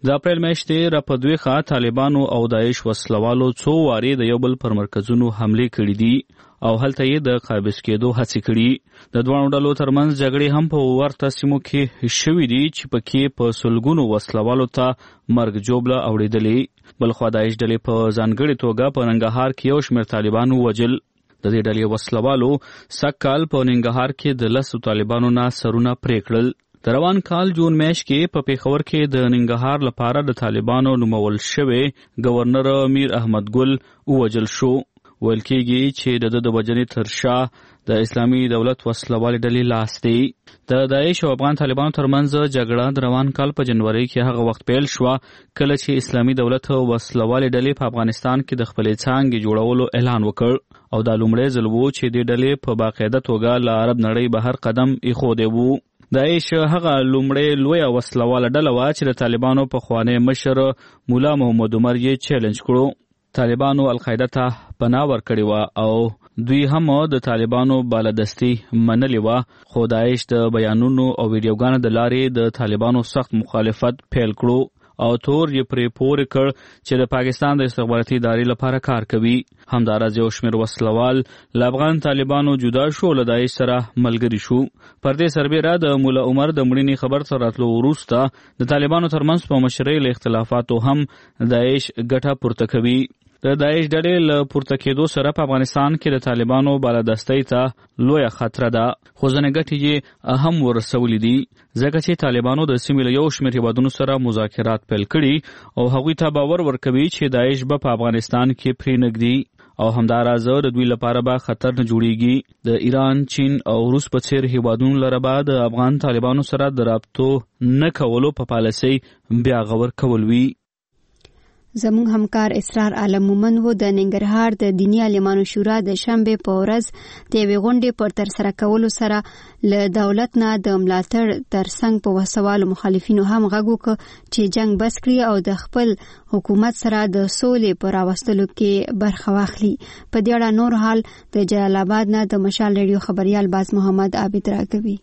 د اپریل میاشتې را په دویخه طالبانو او داعش وسلوالو څو وارې د یو بل پر مرکزونو حملې کړي دي او هلته یې د قابض کېدو هڅې کړي. د دواړو ډلو ترمنځ جګړې هم په ورته سیمو کې شوي دي چې پکې په سلګونو وسلوالو ته مرګ ژوبله اوړېدلې. بلخوا داعش ډلې په ځانګړې توګه په ننګرهار کې یو شمېر طالبان ووژل. د دې ډلې وسلوالو سږ کال په ننګرهار کې د لسو طالبانو نه سرونه پرې کړل. د روان کال جون میاشت کې په پېښور کې د ننګرهار لپاره د طالبانو نومول شوی ګورنر میر احمد ګل ووژل شو. ویل کېږي چې د ده د وژنې تر شا د اسلامي دولت وسلوالې ډلې لاس دی. د داعش او افغان طالبانو ترمنځ جګړه د روان کال په جنوري کې هغه وخت پیل شوه کله چې اسلامي دولت وسلوالې ډلې په افغانستان کې د خپلې څانګې جوړولو اعلان وکړ او دا لومړی ځل و چې دې ډلې په باقاعده توګه له عرب نړۍ بهر قدم ایښودی و. داعش هغه لومړی لویه وسلواله ډله وه چې د طالبانو پخوانی مشر مولا محمد عمر یې چیلنج کړو. طالبانو القاعده ته پناه ورکړې وه او دوی هم د طالبانو بالادستي منلې وه، خو داعش د بیانونو او ویډیوګانو د لارې د طالبانو سخت مخالفت پیل کړو او تور یې پرې پورې کړ چې د پاکستان د استخباراتي ادارې لپاره کار کوي. همداراز یو شمېر وسلوال له افغان طالبانو جدا شو له داعش سره ملګري شو. پر دې سربیره د مولا عمر د مړینې خبر تر راتلو وروسته د طالبانو ترمنځ په مشرۍ له اختلافاتو هم داعش ګټه پورته کوي. د داعش ډلې له پورته کېدو سره په افغانستان کې د طالبانو بالادستۍ ته لویه خطره ده، خو ځینې ږټې یې هم ورسولې دي ځکه چې طالبانو د سیمې له یو شمېر هېوادونو سره مذاکرات پیل کړي او هغوی ته باور ورکوي چې داعش به په افغانستان کې پرې نږدي او همداراز د دوی لپاره به خطر نه جوړیږي. د ایران، چین او روس په څېر هېوادونو لره به د افغان طالبانو سره د رابطو نه کولو په پالیسۍ بیا غور کول وي. زموږ همکار اسرار عالم مومن و د ننګرهار د دینی عالمانو شورا د شنبې په ورځ د یوې غونډې پر ترسره کولو سره له دولت نه د ملاتړ ترڅنګ په وسوالو مخالفینو هم غږ وکړ چې جنګ بس کړي او د خپل حکومت سره د سولې په راوستلو کې برخه واخلي. په دې اړه نور حال د جلال آباد نه د مشال ریډیو خبریال باز محمد عابد راکوي.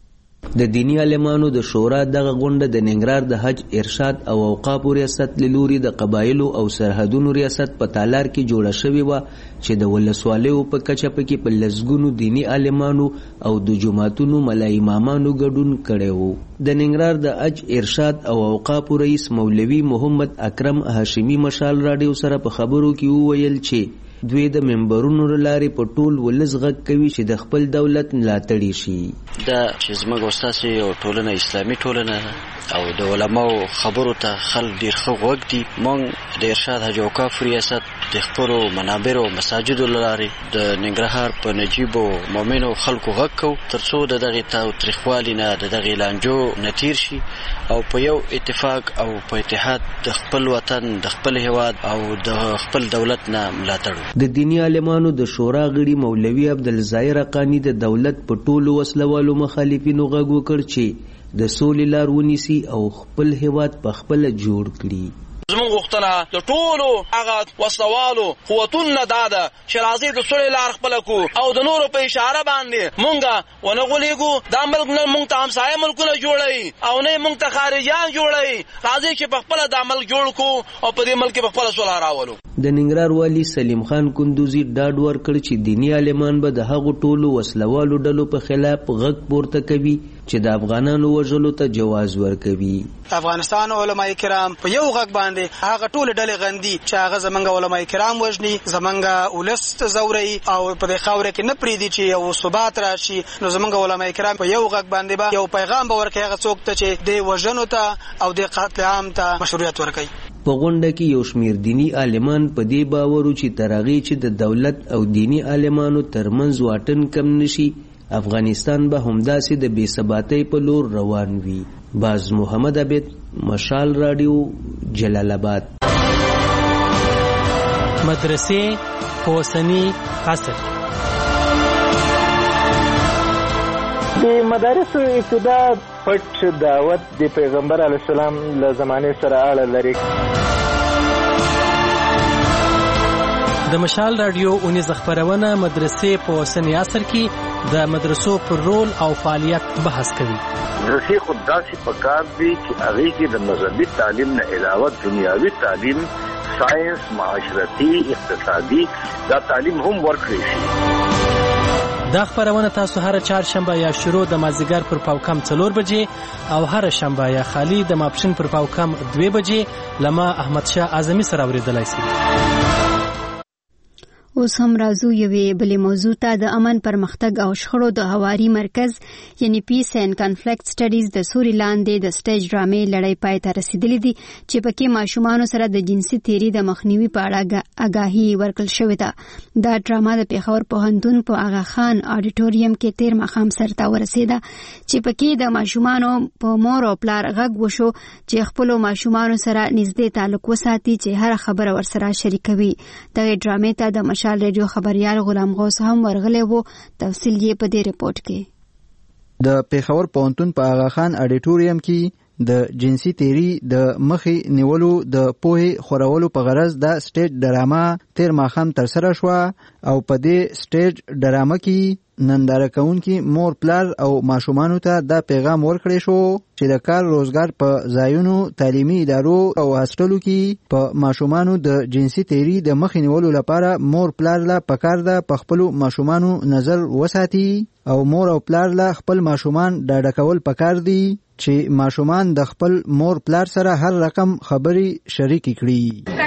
د دینی عالمانو د شورا دغه غونډه د ننګرهار د حج ارشاد او اوقافو ریاست له لوري د قبایلو او سرحدونو ریاست په تالار کې جوړه شوې وه چې د ولسوالیو په کچه پکې په لسګونو دینی عالمانو او د جوماتونو ملا امامانو ګډون کړی و. د ننګرهار د حج ارشاد او اوقافو رئیس مولوي محمد اکرم هاشمي مشال راډیو سره په خبرو کې وویل چې دوی د ممبرونو لارې په ټول ولس غږ کوي چې د خپل دولت ملاتړ شي. دا چې زموږ استاسي او ټولنه اسلامي ټولنه او د علماو خبرو ته خلک ډېر ښه غوږ دي. موږ د ارشاد حج اوقاف ریاست د خپلو منابرو او مساجدو له لارې د ننګرهار په نجیبو مؤمنو خلکو غږ کوو تر څو د دغې تاوتریخوالي نه د دغې لانجو نه تیر شي او په یو اتفاق او په اتحاد د خپل وطن د خپل هیواد او د خپل دولت نه ملاتړ. د دینی عالمانو د شورا غړي مولوي عبدالظاهر حقانی د دولت په ټولو وسلوالو مخالفینو غږ وکړ چې د سولې لار ونیسي او خپل هیواد په خپله جوړ کړي. زموږ غوښتنه د ټولو هغه وسلوالو قوتونو دا ده چې راځي د سولې لار خپله کړو او د نورو په اشاره باندې مونږ ونه غولېږو. دا ملک نه مونږ ته همسایه ملکونه جوړوي او نه مونږ ته خارجیان جوړوي. راځي چې په خپله دا ملک جوړ کړو او په دې ملک کې په خپله صلح راولو. د ننګرهار والي سلیم خان کندوزي ډاډ ورکړ چې دینی عالمان به د هغو ټولو وسلوالو ډلو په خلاف غږ پورته کوي چې د افغانانو وژلو ته جواز ورکوي. افغانستان علماء کرام په یو غږ باندې هغه ټول ډلې غندي چې هغه زمونږ علماء کرام وژني، زمونږ ولس زوري او په دې خاوره کې نه پریږدي چې یو ثبات راشي. نو زمونږ علماء کرام په یو غږ باندې با یو پیغام به ورکوي هغه څوک ته چې د وژنو ته او د قتل عام ته مشروعیت ورکوي. په غونډه کې یو شمیر دینی عالمان په دې باور چې تر هغې چې د دولت او دینی عالمانو ترمنځ واټن کم نشي افغانستان به همداسې د بې ثباتۍ په لور روان وي. باز محمد عابد، مشال راډیو، جلال آباد. مدرسې په اوسني عصر د مدارسو ابتدا پټ دعوت د پیغمبر علیه السلام له زمانې سره اړه لري. د مشال رادیو اونیز خبرونه مدرسې په اوسنی عصر کې د مدرسو پر رول او فعالیت بحث کوي. مدرسې خود داسې پکار دي چې هغې کې د مذهبي تعلیم نه علاوه دنیاوي تعلیم، ساینس، معاشرتي، اقتصادي دا تعلیم هم ورکړی شي. دا خبرونه تاسو هر چهارشنبه یا شروع د مازدیګر پر پاوکم څلور بجې او هر شنبه یا خالی د ماپښین پر پاوکم دوه بجې لما احمد شاه اعظمي سره اوریدلای شئ. اوس هم راځو یوې بلې موضوع ته. د امن پرمختګ او شخړو د هواري مرکز یعنی پیس اینڈ کانفلیکټ سټډیز د سوري لاندې د سټیج ډرامې لړۍ پای ته رسیدلې دي چې پکې ماشومانو سره د جنسي تیری د مخنیوي په اړه آگاهي ورکړل شوې ده. دا ډرامه د پیښور پوهنتون په آغا خان اډیټوریم کې تیر ماښام سرته ورسېده چې پکې د ماشومانو په مور او پلار غږ وشو چې خپل ماشومانو سره نږدې تعلق وساتي چې هر خبره ورسره شریکوي. دغه ډرامې ته د مشال ریډیو خبريال غلام غوث هم ورغلی وو. تفصیل یې په دې رپورت کې. د پیښور پوهنتون په آغا خان اډیټوریم کې د جنسي تیری د مخې نیولو د پوهې خورولو په غرض د سټیج ډرامه تیر ماښام ترسره شوه او په دې سټیج ډرامه کې ننداره کوونکي مور پلار او ماشومانو ته دا پیغام ورکړی شو چې د کار روزګار په ځایونو، تعلیمي ادارو او هاسټلو کې په ماشومانو د جنسي تیری د مخې نیولو لپاره مور پلار لا پکار ده په خپلو ماشومانو نظر وساتي او مور او پلار لا خپل ماشومان ډاډه کول پکار دي چې ماشومان د خپل مور پلار سره هر رقم خبرې شریکې کړي.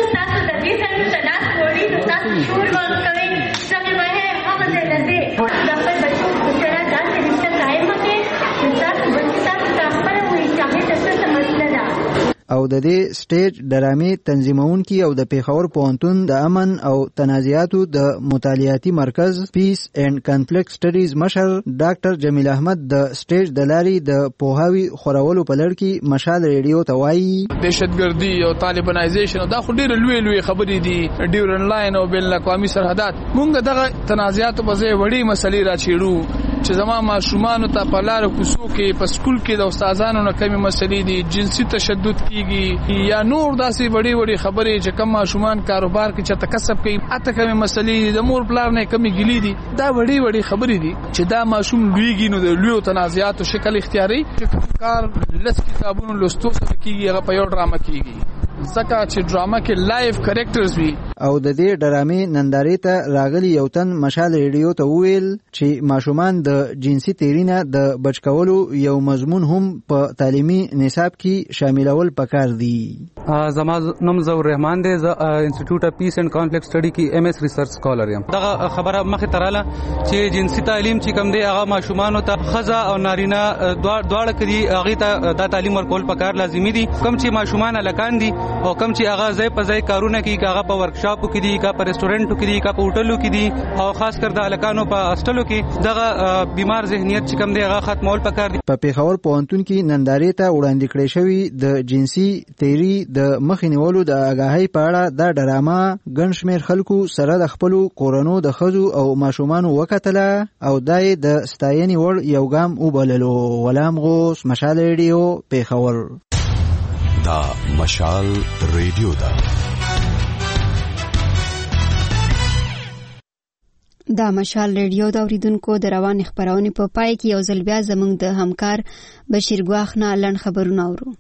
او د دې سټیج ډرامې تنظیمونکي او د پیښور پوهنتون د امن او تنازعاتو د مطالعاتي مرکز پیس اینڈ کانفلیکټ سټډیز مشر ډاکټر جمیل احمد د سټیج د لارې د پوهاوي خورولو په لړ کې مشال ریډیو ته وایي دهشتګردي او طالبانایزیشن دا خو ډېر لوی لوی خبرې دي، ډیورن لاین او بین الاقوامي سرحدات. مونږ دغه تنازعاتو په ځای وړي مسلې راچېړو چې زما ماشومانو ته په لار کوڅو کې په سکول کې د استادانو نه کمی مسلې دي، جنسي تشدد کیږي یا نور داسې وړي وړي خبرې چې کم ماشومان کاروبار کې چته کسب کوي اته کمی مسلې د مور پلار نه کمی ګلی دي. دا وړي وړي خبرې دي چې دا ماشوم لویږي نو د لوی تنازعاتو شکل اختیاري چې کار لس کتابونو لوستو سره کیږي هغه په یو ډرامه کیږي ځکه چې ډرامه کې لایو کریکټرز وي. او د دې ډرامې نندارې ته راغلي یو تن مشال ریډیو ته وویل چې ماشومان د جنسي تیرینه د بچ کولو یو مضمون هم په تعلیمي نصاب کې شاملول پکار دي. زما نوم زور رحمان دی، زه انسټیټیوټ اف پیس اینڈ کانفلیکټ سټډي کې ایم ایس ریسرچ سکالر یم. دغه خبره مخه تراله چې جنسي تعلیم چې کوم دی هغه ماشومان ته خزا او نارینه دواړه کړي هغه ته دا تعلیم ورکول پکار لازمي دي. کوم چې ماشومان الکان دي او کوم چې هغه ځای په ځای کارونه کوي، هغه په ورکشاپ کې دي، کا په ریسټورانټو کې دي، کا په هوټلو کې دي او خاص کر د الکانو په هاستلو کې دغه بیمار ذهنیت چې کوم دی هغه ختمول پکار دي. په پیښور پوهنتون کې نندارې ته وړاندې کړې شوې د جنسي تیری د مخې نیولو د آگاهۍ په اړه دا ډرامه ګڼ شمېر خلکو سره د خپلو کورنو د ښځو او ماشومانو وکتله او دا یې د ستاینې وړ یو ګام وبللو. غلام غوث، مشال ریډیو، پیښور. دا مشال ریډیو ده. دا مشال ریډیو د اوریدونکو د روان خبرونه په پای کې یو ځل بیا زموږ د همکار بشیر ګواخ نه لړن خبرونه اورو.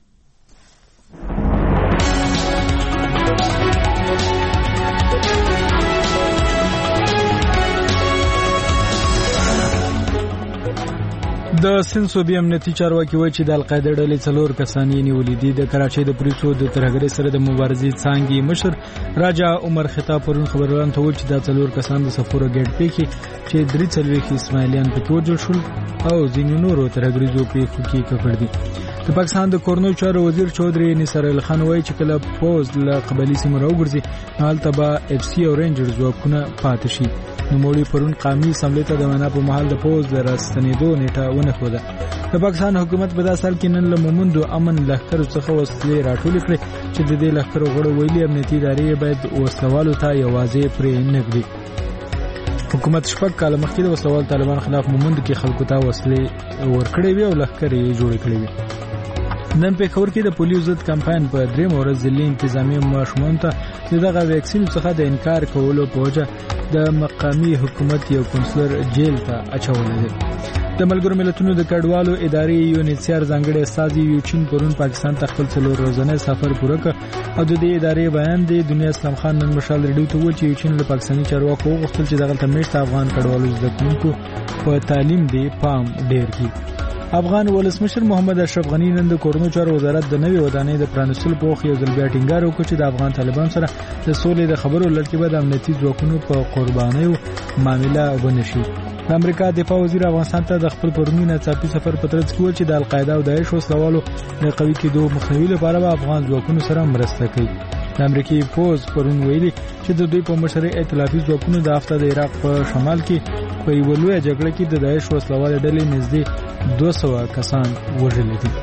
د سند صوبې امنیتي چارواکي وایي چې د القاعده ډلې څلور کسان یې نیولي دي. د کراچۍ د پولیسو د ترهګرۍ سره د مبارزې څانګې مشر راجا عمر خطاب پرون خبريالانو ته وویل چې دا څلور کسان د صفوره ګیټ پې کې چې درې څلوېښت اسماعیلیان پکې وژل شول او ځینو نورو ترهګریزو پیښو کې ککړ دي. د پاکستان د کورنیو چارو وزیر چودري نثار ال خان وایي چې کله پوز له قبلي سیمو راوګرځي نو هلته به اف سی او رینجرز ځواکونه پاتې شي. نوموړي پرون قومي اسمبلې ته د وینا په مهال د پوز د راستنېدو نیټه ونه ښوده. د پاکستان حکومت په داسې حال کې نن له مومندو امن لښکرو څخه وسلې راټولې کړې چې د دې لښکرو غړو ویلي امنیتي ادارې باید وسلوالو ته یوازې پرې نه ږدي. حکومت شپږ کاله مخکې د وسلوال طالبان خلاف مومند کې خلکو ته وسلې ورکړې وي او لښکرې یې جوړې کړې وي. نن په خبر کې د پولیو ضد کمپاین په دریم ورځ ځلې انتظامی ماشومان ته دغه ویکسین څخه د انکار کولو په وجه د مقامی حکومت یو کونسلر جیل ته اچول دي. د ملګرو ملتونو د کډوالو ادارې یو نڅیار ځانګړي استازي یو چین پرون پاکستان ته خپل څلور ورځنی سفر پوره کړ او د دې ادارې بیان دی دنیا اسلام خان نن مشال ریډیو ته وویل چې یو چین له پاکستاني چارواکو وغوښتل چې دغه تمیشت افغان کډوالو زده کوونکو په تعلیم دی پام ډیر کړي. افغان ولسمشر محمد اشرف غنی نن د کورونو چارو وزارت د نوې ودانۍ د پرانیستلو په وخت یو ځل بیا ټینګار وکړ چې د افغان طالبان سره د سولې د خبرو لړ کې به د امنیتي ځواکونو په قربانیو معامله ونشي. د امریکا دفاع وزیر افغانستان ته د خپل پرونی ناڅاپي سفر په ترڅ کې و چې د القاعده او داعش وسلوالو د قوي کېدو مخنیوي لپاره به افغان ځواکونو سره مرسته کوي. د امریکایي پوز پرون ویلي چې د دوی په مشرۍ ائتلافي ځواکونو د هفته د عراق په شمال کې په یوه لویه جګړه کې د داعش وسلوال ډلې نږدې دوه سوه کسان وژلي دي.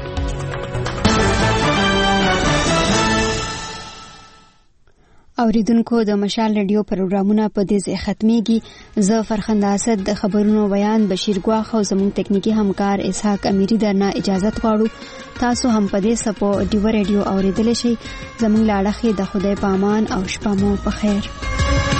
اوریدونکو د مشال رادیو پروګرامونه په دې ځای ختميږي. زه فرخنده اسد د خبرونو بیان بشیر ګواخ او زموږ تکنیکی همکار اسحاق امیری درنه اجازه غواړو. تاسو هم په دې سپو ډیو رادیو اوریدل شئ. زموږ لاړه د خدای په امان او شپه مو په خیر.